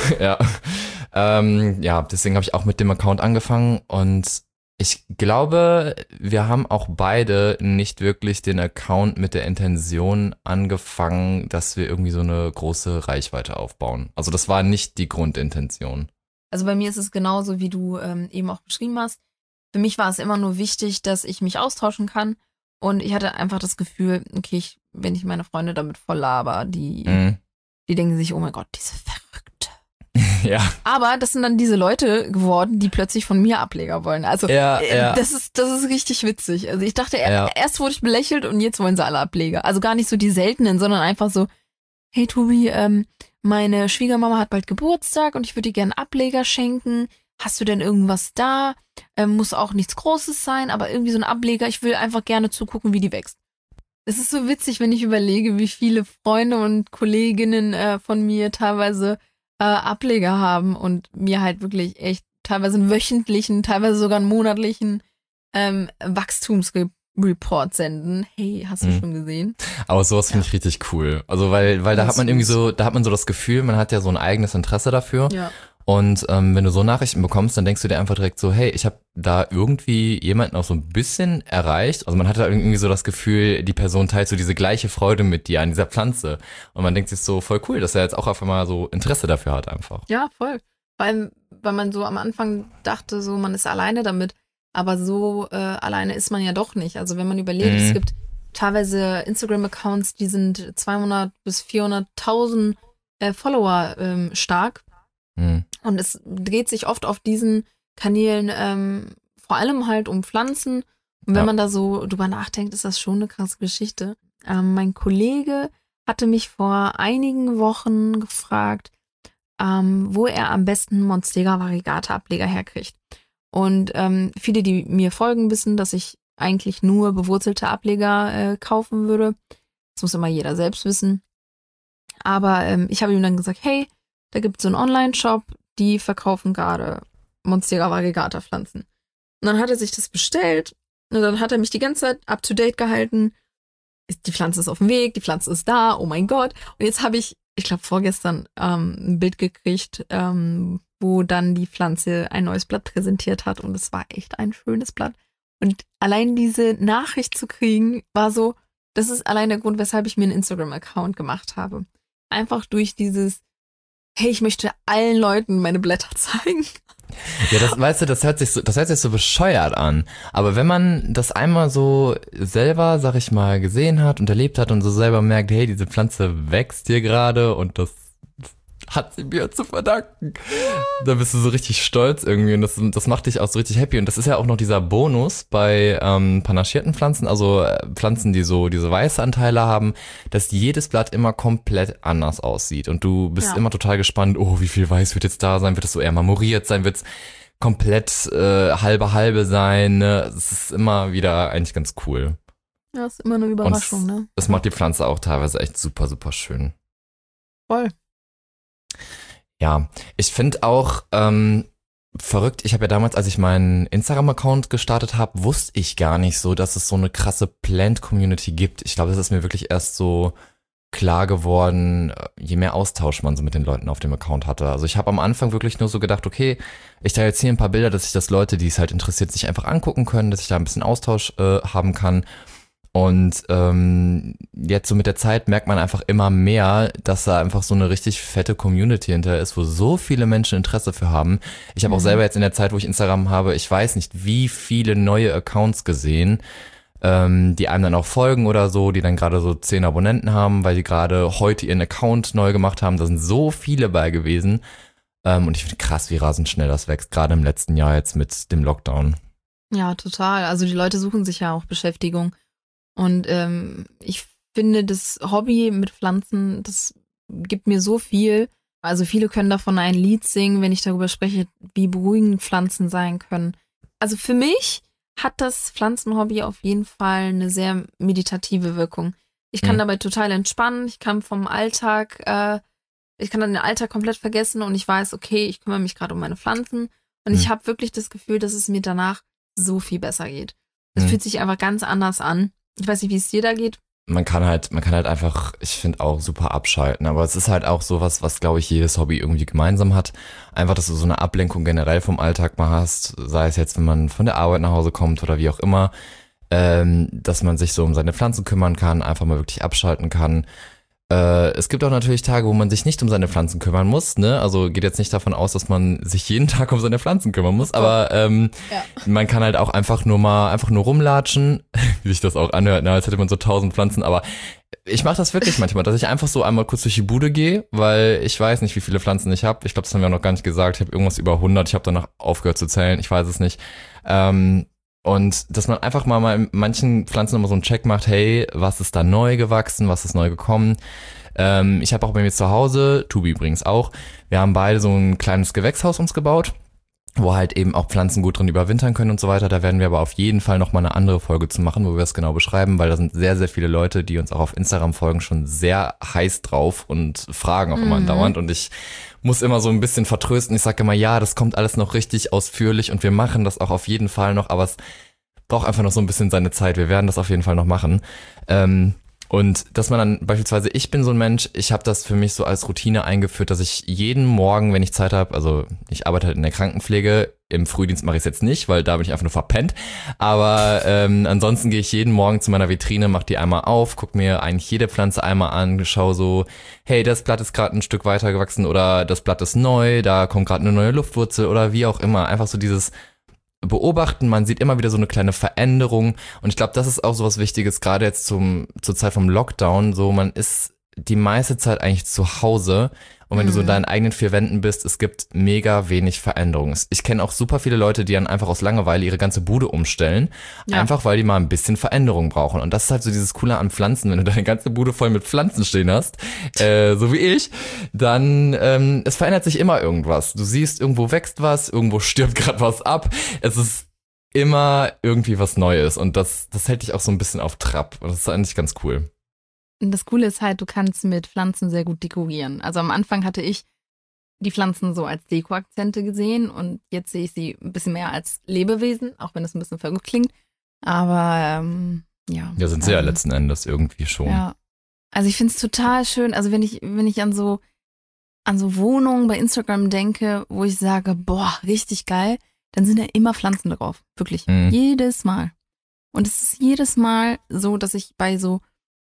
Ja, deswegen habe ich auch mit dem Account angefangen und ich glaube, wir haben auch beide nicht wirklich den Account mit der Intention angefangen, dass wir irgendwie so eine große Reichweite aufbauen. Also das war nicht die Grundintention. Also bei mir ist es genauso, wie du eben auch beschrieben hast. Für mich war es immer nur wichtig, dass ich mich austauschen kann. Und ich hatte einfach das Gefühl, okay, wenn ich meine Freunde damit voll laber, die denken sich, oh mein Gott, diese Verrückte. Ja. Aber das sind dann diese Leute geworden, die plötzlich von mir Ableger wollen. Also das ist richtig witzig. Also ich dachte, erst wurde ich belächelt und jetzt wollen sie alle Ableger. Also gar nicht so die seltenen, sondern einfach so, hey Tobi, meine Schwiegermama hat bald Geburtstag und ich würde dir gerne Ableger schenken. Hast du denn irgendwas da? Muss auch nichts Großes sein, aber irgendwie so ein Ableger. Ich will einfach gerne zugucken, wie die wächst. Es ist so witzig, wenn ich überlege, wie viele Freunde und Kolleginnen von mir teilweise Ableger haben und mir halt wirklich echt teilweise einen wöchentlichen, teilweise sogar einen monatlichen Wachstumsreport senden. Hey, hast du schon gesehen? Aber sowas finde ich richtig cool. Also weil da hat man irgendwie so, da hat man so das Gefühl, man hat ja so ein eigenes Interesse dafür. Ja. Und wenn du so Nachrichten bekommst, dann denkst du dir einfach direkt so, hey, ich habe da irgendwie jemanden auch so ein bisschen erreicht. Also man hat da irgendwie so das Gefühl, die Person teilt so diese gleiche Freude mit dir an dieser Pflanze. Und man denkt sich so, voll cool, dass er jetzt auch auf einmal so Interesse dafür hat einfach. Ja, voll. Weil man so am Anfang dachte, so man ist alleine damit. Aber so alleine ist man ja doch nicht. Also wenn man überlegt, es gibt teilweise Instagram-Accounts, die sind 200.000 bis 400.000 Follower stark. Und es dreht sich oft auf diesen Kanälen vor allem halt um Pflanzen. Und wenn man da so drüber nachdenkt, ist das schon eine krasse Geschichte. Mein Kollege hatte mich vor einigen Wochen gefragt, wo er am besten Monstera variegata Ableger herkriegt. Und viele, die mir folgen, wissen, dass ich eigentlich nur bewurzelte Ableger kaufen würde. Das muss immer jeder selbst wissen. Aber ich habe ihm dann gesagt, hey, da gibt es so einen Online-Shop, die verkaufen gerade Monstera variegata Pflanzen. Und dann hat er sich das bestellt und dann hat er mich die ganze Zeit up-to-date gehalten. Die Pflanze ist auf dem Weg, die Pflanze ist da, oh mein Gott. Und jetzt habe ich glaube vorgestern ein Bild gekriegt, wo dann die Pflanze ein neues Blatt präsentiert hat und es war echt ein schönes Blatt. Und allein diese Nachricht zu kriegen, war so, das ist allein der Grund, weshalb ich mir einen Instagram-Account gemacht habe. Einfach durch dieses, hey, ich möchte allen Leuten meine Blätter zeigen. Ja, das, weißt du, das hört sich so bescheuert an. Aber wenn man das einmal so selber, sag ich mal, gesehen hat und erlebt hat und so selber merkt, hey, diese Pflanze wächst hier gerade und das hat sie mir zu verdanken. Da bist du so richtig stolz irgendwie und das macht dich auch so richtig happy. Und das ist ja auch noch dieser Bonus bei panaschierten Pflanzen, also Pflanzen, die so diese weiße Anteile haben, dass jedes Blatt immer komplett anders aussieht. Und du bist immer total gespannt, oh, wie viel Weiß wird jetzt da sein? Wird es so eher marmoriert sein? Wird es komplett halbe sein? Ne? Das ist immer wieder eigentlich ganz cool. Ja, ist immer eine Überraschung, ne? Das macht die Pflanze auch teilweise echt super, super schön. Voll. Ja, ich finde auch, verrückt. Ich habe ja damals, als ich meinen Instagram-Account gestartet habe, wusste ich gar nicht so, dass es so eine krasse Plant-Community gibt. Ich glaube, das ist mir wirklich erst so klar geworden, je mehr Austausch man so mit den Leuten auf dem Account hatte. Also ich habe am Anfang wirklich nur so gedacht, okay, ich teile jetzt hier ein paar Bilder, dass sich das Leute, die es halt interessiert, sich einfach angucken können, dass ich da ein bisschen Austausch haben kann. Und jetzt so mit der Zeit merkt man einfach immer mehr, dass da einfach so eine richtig fette Community hinter ist, wo so viele Menschen Interesse für haben. Ich habe auch selber jetzt in der Zeit, wo ich Instagram habe, ich weiß nicht, wie viele neue Accounts gesehen, die einem dann auch folgen oder so, die dann gerade so 10 Abonnenten haben, weil die gerade heute ihren Account neu gemacht haben. Da sind so viele bei gewesen. Und ich finde krass, wie rasend schnell das wächst, gerade im letzten Jahr jetzt mit dem Lockdown. Ja, total. Also die Leute suchen sich ja auch Beschäftigung. Und ich finde, das Hobby mit Pflanzen, das gibt mir so viel. Also viele können davon ein Lied singen, wenn ich darüber spreche, wie beruhigend Pflanzen sein können. Also für mich hat das Pflanzenhobby auf jeden Fall eine sehr meditative Wirkung. Ich kann dabei total entspannen, ich kann vom Alltag, ich kann dann den Alltag komplett vergessen und ich weiß, okay, ich kümmere mich gerade um meine Pflanzen und ich habe wirklich das Gefühl, dass es mir danach so viel besser geht. Es fühlt sich einfach ganz anders an. Ich weiß nicht, wie es dir da geht. Man kann halt einfach, ich finde auch super abschalten, aber es ist halt auch sowas, was glaube ich jedes Hobby irgendwie gemeinsam hat. Einfach, dass du so eine Ablenkung generell vom Alltag mal hast, sei es jetzt, wenn man von der Arbeit nach Hause kommt oder wie auch immer, dass man sich so um seine Pflanzen kümmern kann, einfach mal wirklich abschalten kann. Es gibt auch natürlich Tage, wo man sich nicht um seine Pflanzen kümmern muss, ne? Also geht jetzt nicht davon aus, dass man sich jeden Tag um seine Pflanzen kümmern muss, aber man kann halt auch einfach nur rumlatschen, wie sich das auch anhört, ne? Als hätte man so 1000 Pflanzen, aber ich mache das wirklich manchmal, dass ich einfach so einmal kurz durch die Bude gehe, weil ich weiß nicht, wie viele Pflanzen ich habe. Ich glaube, das haben wir auch noch gar nicht gesagt. Ich habe irgendwas über 100, ich habe danach aufgehört zu zählen, ich weiß es nicht. Und dass man einfach mal in manchen Pflanzen nochmal so einen Check macht, hey, was ist da neu gewachsen, was ist neu gekommen. Ich habe auch bei mir zu Hause, Tobi übrigens auch, wir haben beide so ein kleines Gewächshaus uns gebaut, wo halt eben auch Pflanzen gut drin überwintern können und so weiter. Da werden wir aber auf jeden Fall nochmal eine andere Folge zu machen, wo wir das genau beschreiben, weil da sind sehr, sehr viele Leute, die uns auch auf Instagram folgen, schon sehr heiß drauf und fragen auch immer andauernd. Und ich muss immer so ein bisschen vertrösten. Ich sage immer, ja, das kommt alles noch richtig ausführlich und wir machen das auch auf jeden Fall noch, aber es braucht einfach noch so ein bisschen seine Zeit. Wir werden das auf jeden Fall noch machen. Und dass man dann beispielsweise, ich bin so ein Mensch, ich habe das für mich so als Routine eingeführt, dass ich jeden Morgen, wenn ich Zeit habe, also ich arbeite halt in der Krankenpflege, im Frühdienst mache ich es jetzt nicht, weil da bin ich einfach nur verpennt, aber ansonsten gehe ich jeden Morgen zu meiner Vitrine, mache die einmal auf, gucke mir eigentlich jede Pflanze einmal an, schaue so, hey, das Blatt ist gerade ein Stück weiter gewachsen oder das Blatt ist neu, da kommt gerade eine neue Luftwurzel oder wie auch immer, einfach so dieses beobachten, man sieht immer wieder so eine kleine Veränderung und ich glaube, das ist auch so was Wichtiges, gerade jetzt zur Zeit vom Lockdown, so man ist die meiste Zeit eigentlich zu Hause und wenn du so in deinen eigenen 4 Wänden bist, es gibt mega wenig Veränderungen. Ich kenne auch super viele Leute, die dann einfach aus Langeweile ihre ganze Bude umstellen, einfach weil die mal ein bisschen Veränderung brauchen und das ist halt so dieses Coole an Pflanzen, wenn du deine ganze Bude voll mit Pflanzen stehen hast, so wie ich, dann es verändert sich immer irgendwas. Du siehst, irgendwo wächst was, irgendwo stirbt gerade was ab, es ist immer irgendwie was Neues und das hält dich auch so ein bisschen auf Trab und das ist eigentlich ganz cool. Und das Coole ist halt, du kannst mit Pflanzen sehr gut dekorieren. Also am Anfang hatte ich die Pflanzen so als Dekoakzente gesehen und jetzt sehe ich sie ein bisschen mehr als Lebewesen, auch wenn es ein bisschen verrückt klingt. Aber ja. Ja, sind sie ja letzten Endes irgendwie schon. Ja. Also ich finde es total schön, also wenn ich an so Wohnungen bei Instagram denke, wo ich sage, boah, richtig geil, dann sind da immer Pflanzen drauf. Wirklich. Jedes Mal. Und es ist jedes Mal so, dass ich bei so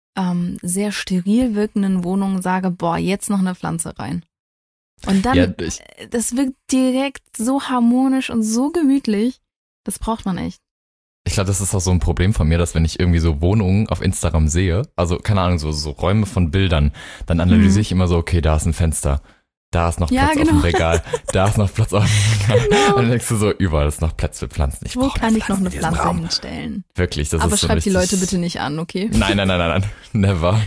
sehr steril wirkenden Wohnungen sage, boah, jetzt noch eine Pflanze rein. Und dann, das wirkt direkt so harmonisch und so gemütlich. Das braucht man echt. Ich glaube, das ist auch so ein Problem von mir, dass wenn ich irgendwie so Wohnungen auf Instagram sehe, also keine Ahnung, so Räume von Bildern, dann analysiere ich immer so, okay, da ist ein Fenster, da ist noch Platz auf dem Regal, da ist noch Platz auf dem Regal. Genau. Und dann denkst du so, überall ist noch Platz für Pflanzen. Wo kann ich noch eine Pflanze hinstellen? Wirklich, das aber ist so schreib die Leute bitte nicht an, okay? Nein. Never.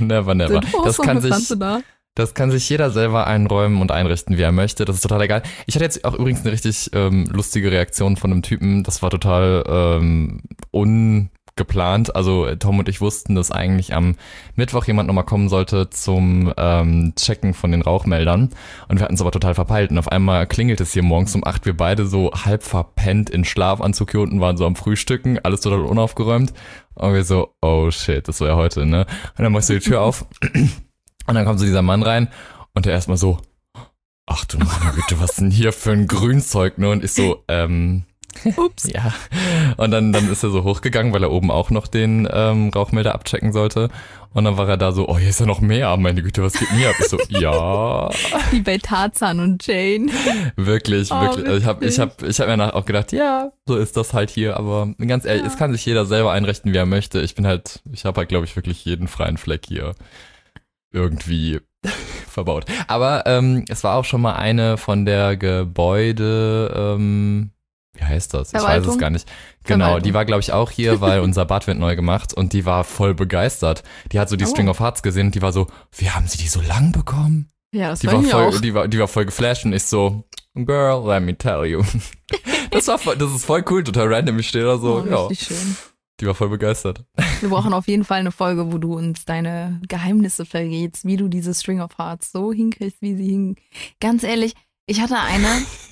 Das kann sich jeder selber einräumen und einrichten, wie er möchte. Das ist total egal. Ich hatte jetzt auch übrigens eine richtig lustige Reaktion von einem Typen. Das war total geplant. Also Tom und ich wussten, dass eigentlich am Mittwoch jemand nochmal kommen sollte zum Checken von den Rauchmeldern. Und wir hatten es aber total verpeilt. Und auf einmal klingelt es hier morgens um 8. Wir beide so halb verpennt in Schlafanzug hier unten waren so am Frühstücken. Alles total unaufgeräumt. Und wir so, oh shit, das war ja heute, ne? Und dann machst du die Tür auf. Und dann kommt so dieser Mann rein. Und der erstmal so, ach du meine Güte, was denn hier für ein Grünzeug, ne? Und ich so, Ups. ja. Und dann ist er so hochgegangen, weil er oben auch noch den Rauchmelder abchecken sollte. Und dann war er da so, oh, hier ist ja noch mehr. Meine Güte, was geht denn hier ab? Ich so, ja. Wie bei Tarzan und Jane. Wirklich, Oh, wirklich. Also witzig. ich hab mir danach auch gedacht, ja, so ist das halt hier. Aber ganz ehrlich, es kann sich jeder selber einrichten, wie er möchte. Ich habe halt, glaube ich, wirklich jeden freien Fleck hier irgendwie verbaut. Aber es war auch schon mal eine von der Gebäude, wie heißt das? Ich weiß Verwaltung? es gar nicht. Genau, Verwaltung. die war, glaube ich, auch hier, weil unser Bad wird neu gemacht und die war voll begeistert. Die hat so die Oh. String of Hearts gesehen und die war so, wie haben sie die so lang bekommen? Ja, das Die war war ich auch. die war voll geflasht und ich so, girl, let me tell you. Das ist voll cool, total random. Ich stehe da so, Oh, ja, richtig schön. die war voll begeistert. Wir brauchen auf jeden Fall eine Folge, wo du uns deine Geheimnisse verrätst, wie du diese String of Hearts so hinkriegst, wie sie hin. Ganz ehrlich, ich hatte eine,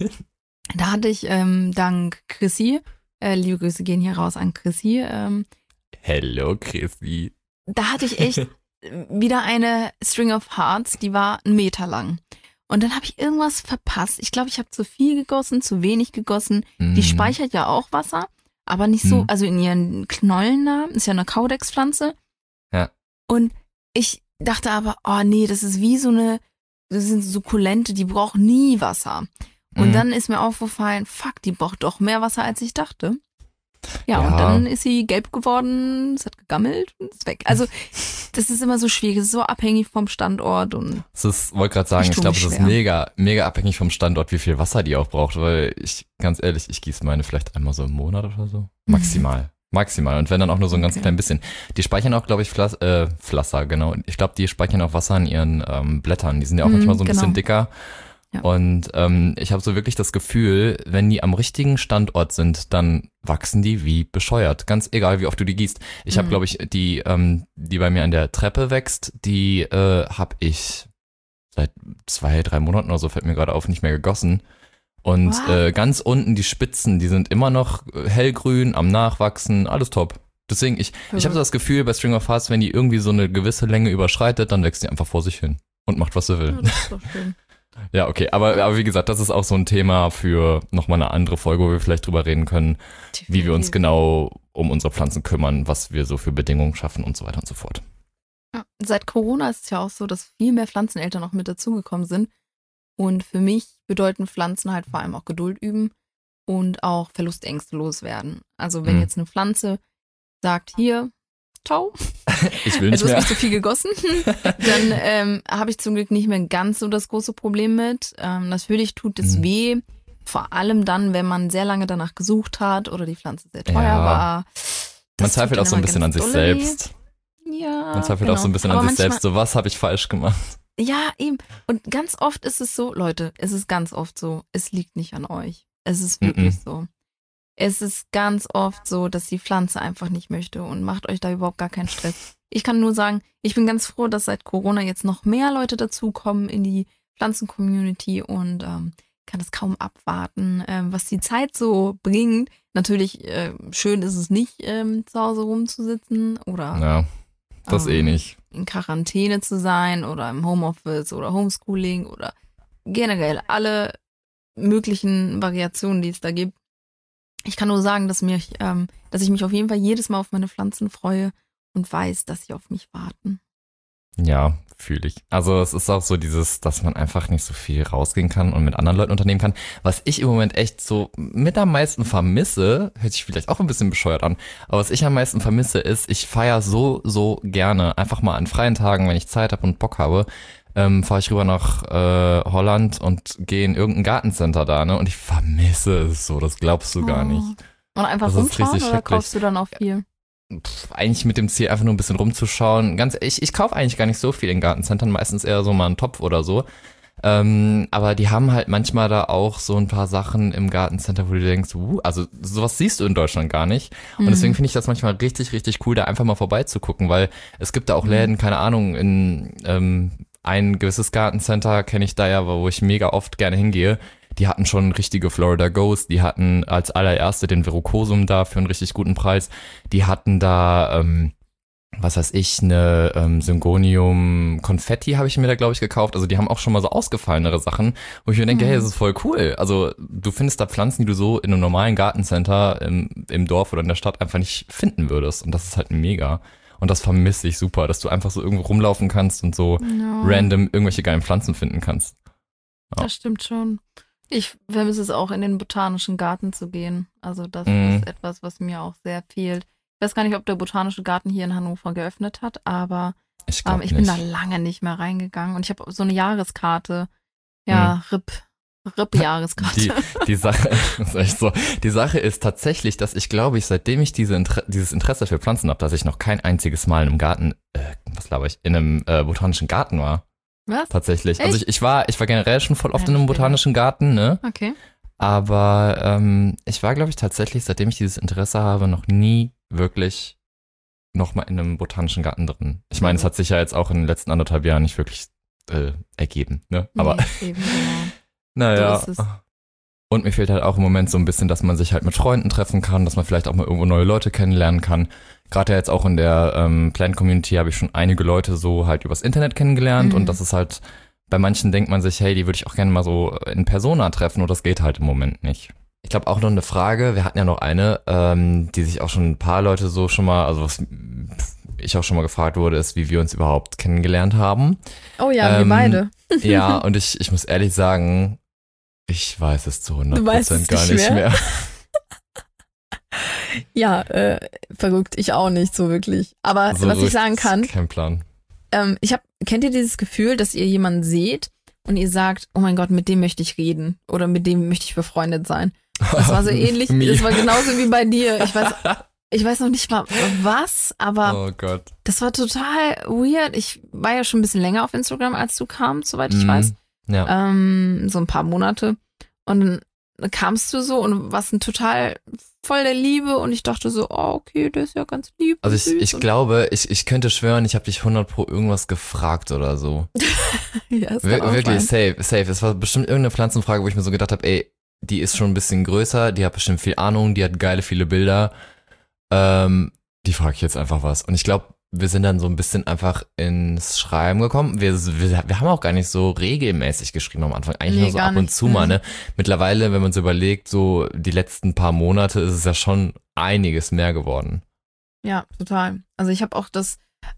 da hatte ich dank Chrissy, liebe Grüße gehen hier raus an Chrissy, Hello, Chrissy. da hatte ich echt wieder eine String of Hearts, die war 1 Meter lang. Und dann habe ich irgendwas verpasst. Ich glaube, ich habe zu viel gegossen, zu wenig gegossen. Die speichert ja auch Wasser, aber nicht so, also in ihren Knollen da, ist ja eine Kaudexpflanze. Ja. Und ich dachte aber, oh nee, das ist wie das sind Sukkulente, die brauchen nie Wasser. Und dann ist mir aufgefallen, fuck, die braucht doch mehr Wasser, als ich dachte. Ja, Ja. und dann ist sie gelb geworden, es hat gegammelt und ist weg. Also, das ist immer so schwierig, es ist so abhängig vom Standort und Wollte gerade sagen, Ich ich tu glaube, mich es ist schwer. mega, mega abhängig vom Standort, wie viel Wasser die auch braucht, weil ganz ehrlich, ich gieße meine vielleicht einmal so im Monat oder so. Maximal. Maximal. Und wenn dann auch nur so ein ganz Okay. klein bisschen. Die speichern auch, glaube ich, Pflaster, genau. Ich glaube, die speichern auch Wasser in ihren Blättern. Die sind ja auch manchmal so ein bisschen genau. dicker. Ja. Und ich habe so wirklich das Gefühl, wenn die am richtigen Standort sind, dann wachsen die wie bescheuert. Ganz egal, wie oft du die gießt. Ich habe, glaube ich, die bei mir an der Treppe wächst, die habe ich seit 2-3 Monaten oder so, fällt mir gerade auf, nicht mehr gegossen. Und Wow. ganz unten die Spitzen, die sind immer noch hellgrün, am Nachwachsen, alles top. Deswegen, ich habe so das Gefühl, bei String of Hearts, wenn die irgendwie so eine gewisse Länge überschreitet, dann wächst die einfach vor sich hin und macht, was sie will. Ja, das ist doch schön. Ja, okay, aber wie gesagt, das ist auch so ein Thema für nochmal eine andere Folge, wo wir vielleicht drüber reden können, wie wir uns genau um unsere Pflanzen kümmern, was wir so für Bedingungen schaffen und so weiter und so fort. Ja, seit Corona ist es ja auch so, dass viel mehr Pflanzeneltern noch mit dazugekommen sind. Und für mich bedeuten Pflanzen halt vor allem auch Geduld üben und auch Verlustängste loswerden. Also wenn jetzt eine Pflanze sagt, hier, ciao, Ich will nicht du hast mehr. nicht so viel gegossen, dann habe ich zum Glück nicht mehr ganz so das große Problem mit. Natürlich tut es weh, vor allem dann, wenn man sehr lange danach gesucht hat oder die Pflanze sehr teuer Ja. war. Man Das zweifelt tut auch so ein dann bisschen immer an sich ganz dolle weh. selbst. Ja, Man zweifelt auch so ein bisschen Aber an sich manchmal- selbst. So, was habe ich falsch gemacht? Ja, eben. Und ganz oft ist es so, Leute, es ist ganz oft so, es liegt nicht an euch. Es ist wirklich so. Es ist ganz oft so, dass die Pflanze einfach nicht möchte und macht euch da überhaupt gar keinen Stress. Ich kann nur sagen, ich bin ganz froh, dass seit Corona jetzt noch mehr Leute dazukommen in die Pflanzen-Community und kann es kaum abwarten, was die Zeit so bringt. Natürlich, schön ist es nicht, zu Hause rumzusitzen oder Ja, das nicht. in Quarantäne zu sein oder im Homeoffice oder Homeschooling oder generell alle möglichen Variationen, die es da gibt. Ich kann nur sagen, dass ich mich auf jeden Fall jedes Mal auf meine Pflanzen freue und weiß, dass sie auf mich warten. Ja, fühle ich. Also es ist auch so dieses, dass man einfach nicht so viel rausgehen kann und mit anderen Leuten unternehmen kann. Was ich im Moment echt so mit am meisten vermisse, hört sich vielleicht auch ein bisschen bescheuert an, aber was ich am meisten vermisse ist, ich feiere so gerne einfach mal an freien Tagen, wenn ich Zeit habe und Bock habe, fahre ich rüber nach Holland und gehe in irgendein Gartencenter da, ne? Und ich vermisse es so, das glaubst du gar nicht. Und einfach Das ist rumschauen richtig oder schrecklich. kaufst du dann auch viel? Eigentlich mit dem Ziel, einfach nur ein bisschen rumzuschauen. Ich kaufe eigentlich gar nicht so viel in Gartencentern, meistens eher so mal einen Topf oder so. Aber die haben halt manchmal da auch so ein paar Sachen im Gartencenter, wo du denkst, also sowas siehst du in Deutschland gar nicht. Und deswegen finde ich das manchmal richtig, richtig cool, da einfach mal vorbeizugucken, weil es gibt da auch Läden, keine Ahnung, in ein gewisses Gartencenter kenne ich da ja, wo ich mega oft gerne hingehe. Die hatten schon richtige Florida Ghost, die hatten als allererste den Verrucosum da für einen richtig guten Preis. Die hatten da, was weiß ich, eine Syngonium Konfetti habe ich mir da, glaube ich, gekauft. Also die haben auch schon mal so ausgefallenere Sachen, wo ich mir denke, hey, das ist voll cool. Also du findest da Pflanzen, die du so in einem normalen Gartencenter im Dorf oder in der Stadt einfach nicht finden würdest. Und das ist halt mega. Und das vermisse ich super, dass du einfach so irgendwo rumlaufen kannst und so random irgendwelche geilen Pflanzen finden kannst. Ja. Das stimmt schon. Ich vermisse es auch, in den botanischen Garten zu gehen. Also das ist etwas, was mir auch sehr fehlt. Ich weiß gar nicht, ob der botanische Garten hier in Hannover geöffnet hat, aber ich bin da lange nicht mehr reingegangen. Und ich habe so eine Jahreskarte. Ja, RIP-Jahreskarte. Die Sache ist echt so. Die Sache ist tatsächlich, dass ich glaube, seitdem ich dieses Interesse für Pflanzen habe, dass ich noch kein einziges Mal in einem Garten, in einem botanischen Garten war. Was? Tatsächlich. Echt? Also ich war generell schon voll oft in einem botanischen Garten, ne? Okay. Aber ich war, glaube ich, tatsächlich, seitdem ich dieses Interesse habe, noch nie wirklich nochmal in einem botanischen Garten drin. Ich meine, es hat sich ja jetzt auch in den letzten 1,5 Jahren nicht wirklich ergeben, ne? Aber eben, genau. naja. So ist es. Und mir fehlt halt auch im Moment so ein bisschen, dass man sich halt mit Freunden treffen kann, dass man vielleicht auch mal irgendwo neue Leute kennenlernen kann. Gerade ja jetzt auch in der Plant-Community habe ich schon einige Leute so halt übers Internet kennengelernt und das ist halt, bei manchen denkt man sich, hey, die würde ich auch gerne mal so in Persona treffen und das geht halt im Moment nicht. Ich glaube auch noch eine Frage, wir hatten ja noch eine, die sich auch schon ein paar Leute so schon mal, also was ich auch schon mal gefragt wurde, ist, wie wir uns überhaupt kennengelernt haben. Oh ja, wir beide. Ja, und ich muss ehrlich sagen, ich weiß es zu 100% gar nicht mehr. Ja, verrückt, ich auch nicht so wirklich. Aber so was ich sagen kann, kein Plan. Kennt ihr dieses Gefühl, dass ihr jemanden seht und ihr sagt, oh mein Gott, mit dem möchte ich reden oder mit dem möchte ich befreundet sein? Das war so ähnlich, das war genauso wie bei dir. Ich weiß noch nicht mal was, aber oh Gott. Das war total weird. Ich war ja schon ein bisschen länger auf Instagram, als du kamst, soweit ich weiß. Ja. So ein paar Monate. Und dann kamst du so und warst total voll der Liebe und ich dachte so, oh, okay, der ist ja ganz lieb. Also ich glaube, ich könnte schwören, ich habe dich 100% irgendwas gefragt oder so. Ja, ist wirklich safe. Es war bestimmt irgendeine Pflanzenfrage, wo ich mir so gedacht habe, ey, die ist schon ein bisschen größer, die hat bestimmt viel Ahnung, die hat geile, viele Bilder. Die frage ich jetzt einfach was. Und ich glaube, wir sind dann so ein bisschen einfach ins Schreiben gekommen. Wir haben auch gar nicht so regelmäßig geschrieben am Anfang. Eigentlich nur so ab und zu mal, ne? Mittlerweile, wenn man so überlegt, so die letzten paar Monate ist es ja schon einiges mehr geworden. Ja, total. Also ich habe auch das,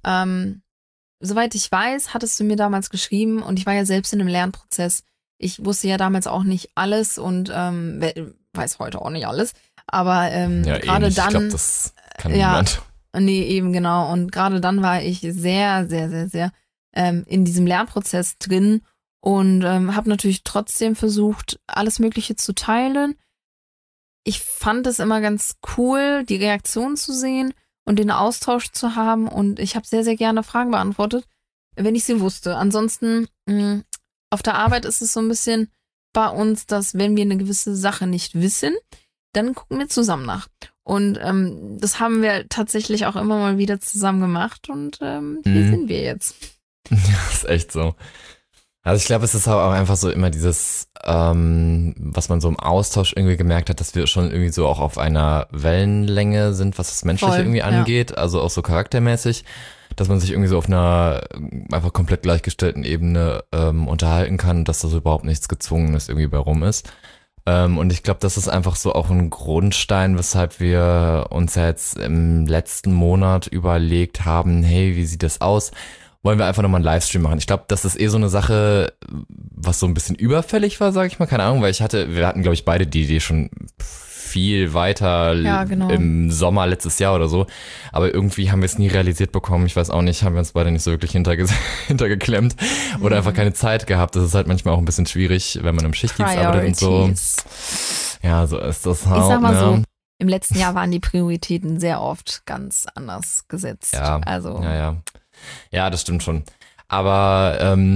soweit ich weiß, hattest du mir damals geschrieben und ich war ja selbst in einem Lernprozess. Ich wusste ja damals auch nicht alles und weiß heute auch nicht alles. Aber ja, gerade dann. Ich glaube, das kann niemand. Nee, eben genau. Und gerade dann war ich sehr, sehr, sehr, sehr in diesem Lernprozess drin und habe natürlich trotzdem versucht, alles Mögliche zu teilen. Ich fand es immer ganz cool, die Reaktion zu sehen und den Austausch zu haben. Und ich habe sehr, sehr gerne Fragen beantwortet, wenn ich sie wusste. Ansonsten, auf der Arbeit ist es so ein bisschen bei uns, dass wenn wir eine gewisse Sache nicht wissen, dann gucken wir zusammen nach. Und das haben wir tatsächlich auch immer mal wieder zusammen gemacht und hier sind wir jetzt. Ja, ist echt so. Also ich glaube, es ist auch einfach so immer dieses, was man so im Austausch irgendwie gemerkt hat, dass wir schon irgendwie so auch auf einer Wellenlänge sind, was das Menschliche irgendwie angeht, also auch so charaktermäßig, dass man sich irgendwie so auf einer einfach komplett gleichgestellten Ebene unterhalten kann, dass das überhaupt nichts Gezwungenes irgendwie bei rum ist. Und ich glaube, das ist einfach so auch ein Grundstein, weshalb wir uns ja jetzt im letzten Monat überlegt haben, hey, wie sieht das aus? Wollen wir einfach nochmal einen Livestream machen? Ich glaube, das ist so eine Sache, was so ein bisschen überfällig war, sage ich mal, keine Ahnung, weil wir hatten, glaube ich, beide die Idee schon viel weiter im Sommer letztes Jahr oder so. Aber irgendwie haben wir es nie realisiert bekommen. Ich weiß auch nicht, haben wir uns beide nicht so wirklich hintergeklemmt oder einfach keine Zeit gehabt. Das ist halt manchmal auch ein bisschen schwierig, wenn man im Schichtdienst arbeitet und so. Ja, so ist das halt. Ich sag mal so, im letzten Jahr waren die Prioritäten sehr oft ganz anders gesetzt. Ja, also. Ja, das stimmt schon. Aber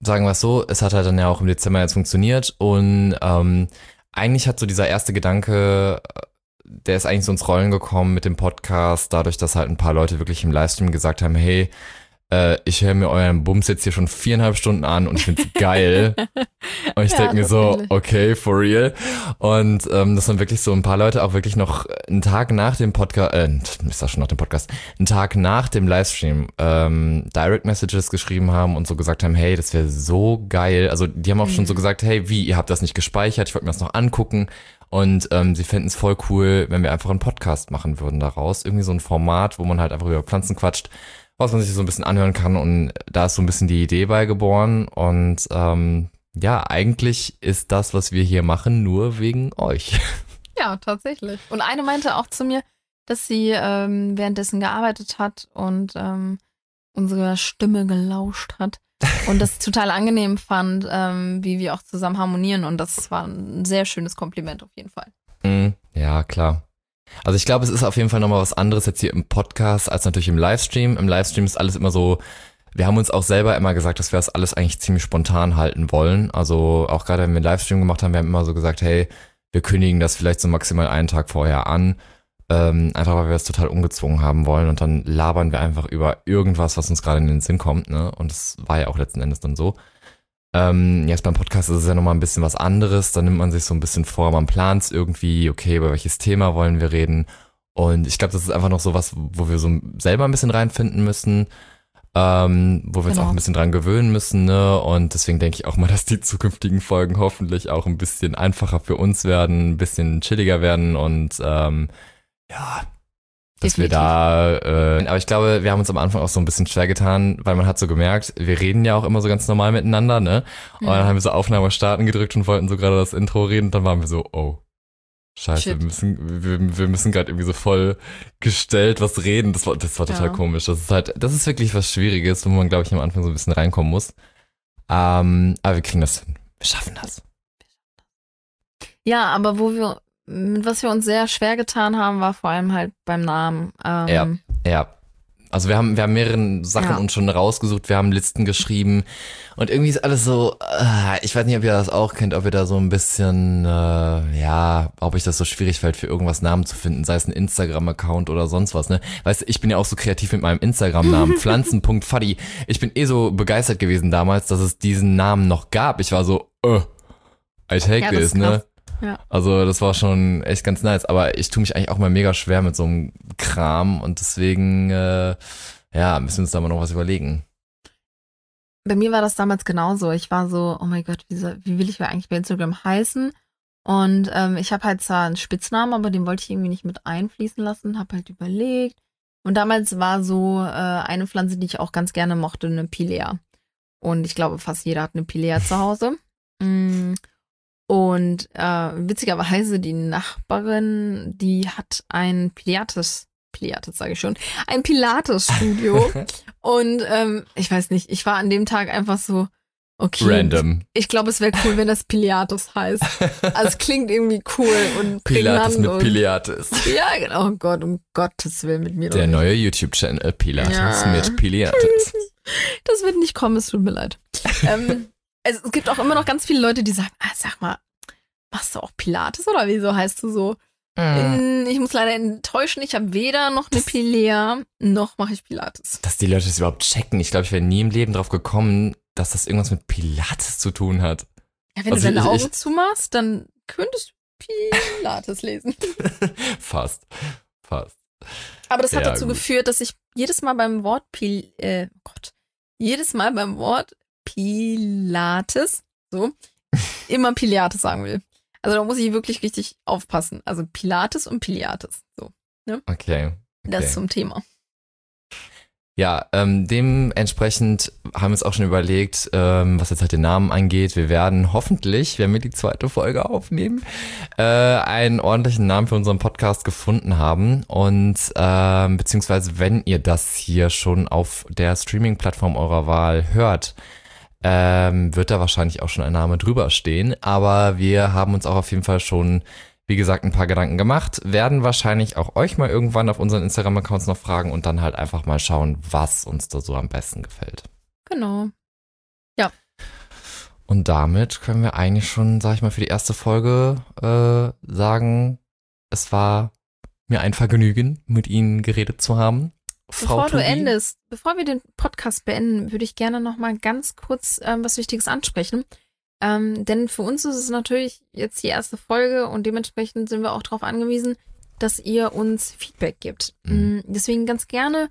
sagen wir es so, es hat halt dann ja auch im Dezember jetzt funktioniert und eigentlich hat so dieser erste Gedanke, der ist eigentlich so ins Rollen gekommen mit dem Podcast, dadurch, dass halt ein paar Leute wirklich im Livestream gesagt haben, hey, ich höre mir euren Bums jetzt hier schon 4,5 Stunden an und ich find's geil. Und ich denke mir so, okay, for real. Und das waren wirklich so ein paar Leute auch wirklich noch einen Tag nach dem Podcast, ist das schon nach dem Podcast, einen Tag nach dem Livestream Direct Messages geschrieben haben und so gesagt haben, hey, das wäre so geil. Also die haben auch schon so gesagt, hey, wie, ihr habt das nicht gespeichert, ich wollte mir das noch angucken. Und sie fänden es voll cool, wenn wir einfach einen Podcast machen würden daraus. Irgendwie so ein Format, wo man halt einfach über Pflanzen quatscht, was man sich so ein bisschen anhören kann. Und da ist so ein bisschen die Idee bei geboren. Und ja, eigentlich ist das, was wir hier machen, nur wegen euch. Ja, tatsächlich. Und eine meinte auch zu mir, dass sie währenddessen gearbeitet hat und unsere Stimme gelauscht hat. Und das total angenehm fand, wie wir auch zusammen harmonieren. Und das war ein sehr schönes Kompliment auf jeden Fall. Ja, klar. Also ich glaube, es ist auf jeden Fall nochmal was anderes jetzt hier im Podcast als natürlich im Livestream. Im Livestream ist alles immer so, wir haben uns auch selber immer gesagt, dass wir das alles eigentlich ziemlich spontan halten wollen. Also auch gerade wenn wir einen Livestream gemacht haben, wir haben immer so gesagt, hey, wir kündigen das vielleicht so maximal einen Tag vorher an. Einfach weil wir es total ungezwungen haben wollen und dann labern wir einfach über irgendwas, was uns gerade in den Sinn kommt, ne? Und das war ja auch letzten Endes dann so. Jetzt beim Podcast ist es ja nochmal ein bisschen was anderes, da nimmt man sich so ein bisschen vor, man plant es irgendwie, okay, über welches Thema wollen wir reden und ich glaube, das ist einfach noch so was, wo wir so selber ein bisschen reinfinden müssen, wo wir uns auch ein bisschen dran gewöhnen müssen, ne? Und deswegen denke ich auch mal, dass die zukünftigen Folgen hoffentlich auch ein bisschen einfacher für uns werden, ein bisschen chilliger werden und ja, dass definitiv. Wir da, aber ich glaube, wir haben uns am Anfang auch so ein bisschen schwer getan, weil man hat so gemerkt, wir reden ja auch immer so ganz normal miteinander, ne? Und dann haben wir so Aufnahme starten gedrückt und wollten so gerade das Intro reden und dann waren wir so, oh, scheiße, wir müssen gerade irgendwie so voll gestellt was reden. Das war total komisch. Das ist wirklich was Schwieriges, wo man, glaube ich, am Anfang so ein bisschen reinkommen muss. Aber wir kriegen das hin. Wir schaffen das. Ja, aber was wir uns sehr schwer getan haben, war vor allem halt beim Namen. Ja. Also wir haben mehrere Sachen uns schon rausgesucht, wir haben Listen geschrieben und irgendwie ist alles so, ich weiß nicht, ob ihr das auch kennt, ob ihr da so ein bisschen, ob euch das so schwierig fällt, für irgendwas Namen zu finden, sei es ein Instagram-Account oder sonst was, ne? Weißt du, ich bin ja auch so kreativ mit meinem Instagram-Namen, pflanzen.faddy. Ich bin so begeistert gewesen damals, dass es diesen Namen noch gab. Ich war so, I take this, ne? Ja. Also das war schon echt ganz nice, aber ich tue mich eigentlich auch mal mega schwer mit so einem Kram und deswegen, müssen wir uns da mal noch was überlegen. Bei mir war das damals genauso. Ich war so, oh mein Gott, wie will ich eigentlich bei Instagram heißen? Und ich habe halt zwar einen Spitznamen, aber den wollte ich irgendwie nicht mit einfließen lassen, habe halt überlegt. Und damals war so eine Pflanze, die ich auch ganz gerne mochte, eine Pilea. Und ich glaube, fast jeder hat eine Pilea zu Hause. Und witzigerweise die Nachbarin, die hat ein ein Pilates-Studio. Und ich weiß nicht, ich war an dem Tag einfach so, okay. Random. Ich glaube, es wäre cool, wenn das Pilates heißt. Also es klingt irgendwie cool und Pilates mit Pilates. Ja, genau. Oh Gott, um Gottes Willen mit mir. Der neue YouTube-Channel Pilates mit Pilates. Das wird nicht kommen, es tut mir leid. Es gibt auch immer noch ganz viele Leute, die sagen, sag mal, machst du auch Pilates oder wieso heißt du so? Ich muss leider enttäuschen, ich habe weder noch eine Pilea, noch mache ich Pilates. Dass die Leute das überhaupt checken. Ich glaube, ich wäre nie im Leben drauf gekommen, dass das irgendwas mit Pilates zu tun hat. Ja, wenn du deine Augen zumachst, dann könntest du Pilates lesen. Fast. Aber das hat dazu geführt, dass ich jedes Mal beim Wort Pilates, so, immer Pilates sagen will. Also da muss ich wirklich richtig aufpassen. Also Pilates und Pilates, so. Ne? Okay. Das zum Thema. Ja, dementsprechend haben wir uns auch schon überlegt, was jetzt halt den Namen angeht. Wir werden hoffentlich, wenn wir die 2. Folge aufnehmen, einen ordentlichen Namen für unseren Podcast gefunden haben. Und beziehungsweise, wenn ihr das hier schon auf der Streaming-Plattform eurer Wahl hört, wird da wahrscheinlich auch schon ein Name drüber stehen. Aber wir haben uns auch auf jeden Fall schon, wie gesagt, ein paar Gedanken gemacht, werden wahrscheinlich auch euch mal irgendwann auf unseren Instagram-Accounts noch fragen und dann halt einfach mal schauen, was uns da so am besten gefällt. Genau. Ja. Und damit können wir eigentlich schon, sag ich mal, für die erste Folge sagen, es war mir ein Vergnügen, mit Ihnen geredet zu haben. Bevor du endest, bevor wir den Podcast beenden, würde ich gerne noch mal ganz kurz was Wichtiges ansprechen. Denn für uns ist es natürlich jetzt die erste Folge und dementsprechend sind wir auch darauf angewiesen, dass ihr uns Feedback gibt. Deswegen ganz gerne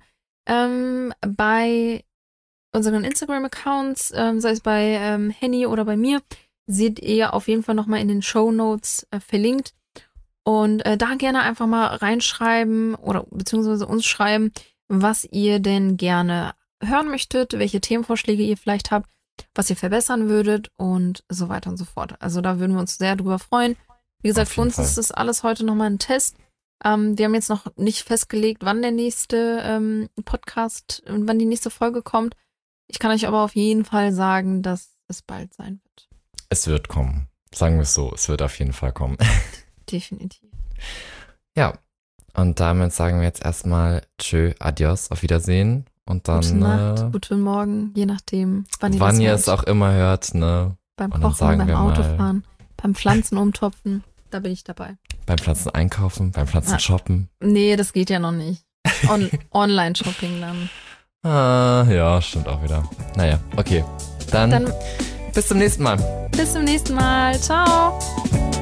bei unseren Instagram-Accounts, sei es bei Henny oder bei mir, seht ihr auf jeden Fall nochmal in den Shownotes verlinkt. Und da gerne einfach mal reinschreiben oder beziehungsweise uns schreiben, was ihr denn gerne hören möchtet, welche Themenvorschläge ihr vielleicht habt, was ihr verbessern würdet und so weiter und so fort. Also da würden wir uns sehr drüber freuen. Wie gesagt, für uns ist das alles heute nochmal ein Test. Wir haben jetzt noch nicht festgelegt, wann der nächste Podcast, wann die nächste Folge kommt. Ich kann euch aber auf jeden Fall sagen, dass es bald sein wird. Es wird kommen. Sagen wir es so, es wird auf jeden Fall kommen. Definitiv. Ja, und damit sagen wir jetzt erstmal tschö, adios, auf Wiedersehen. Und dann gute Nacht, guten Morgen, je nachdem, wann ihr es auch immer hört, ne? Beim Kochen, beim Autofahren, beim Pflanzen umtopfen, da bin ich dabei. Beim Pflanzen einkaufen, beim Pflanzen shoppen. Nee, das geht ja noch nicht. Online-Shopping dann. Ja, stimmt auch wieder. Naja, okay. Dann bis zum nächsten Mal. Bis zum nächsten Mal. Ciao.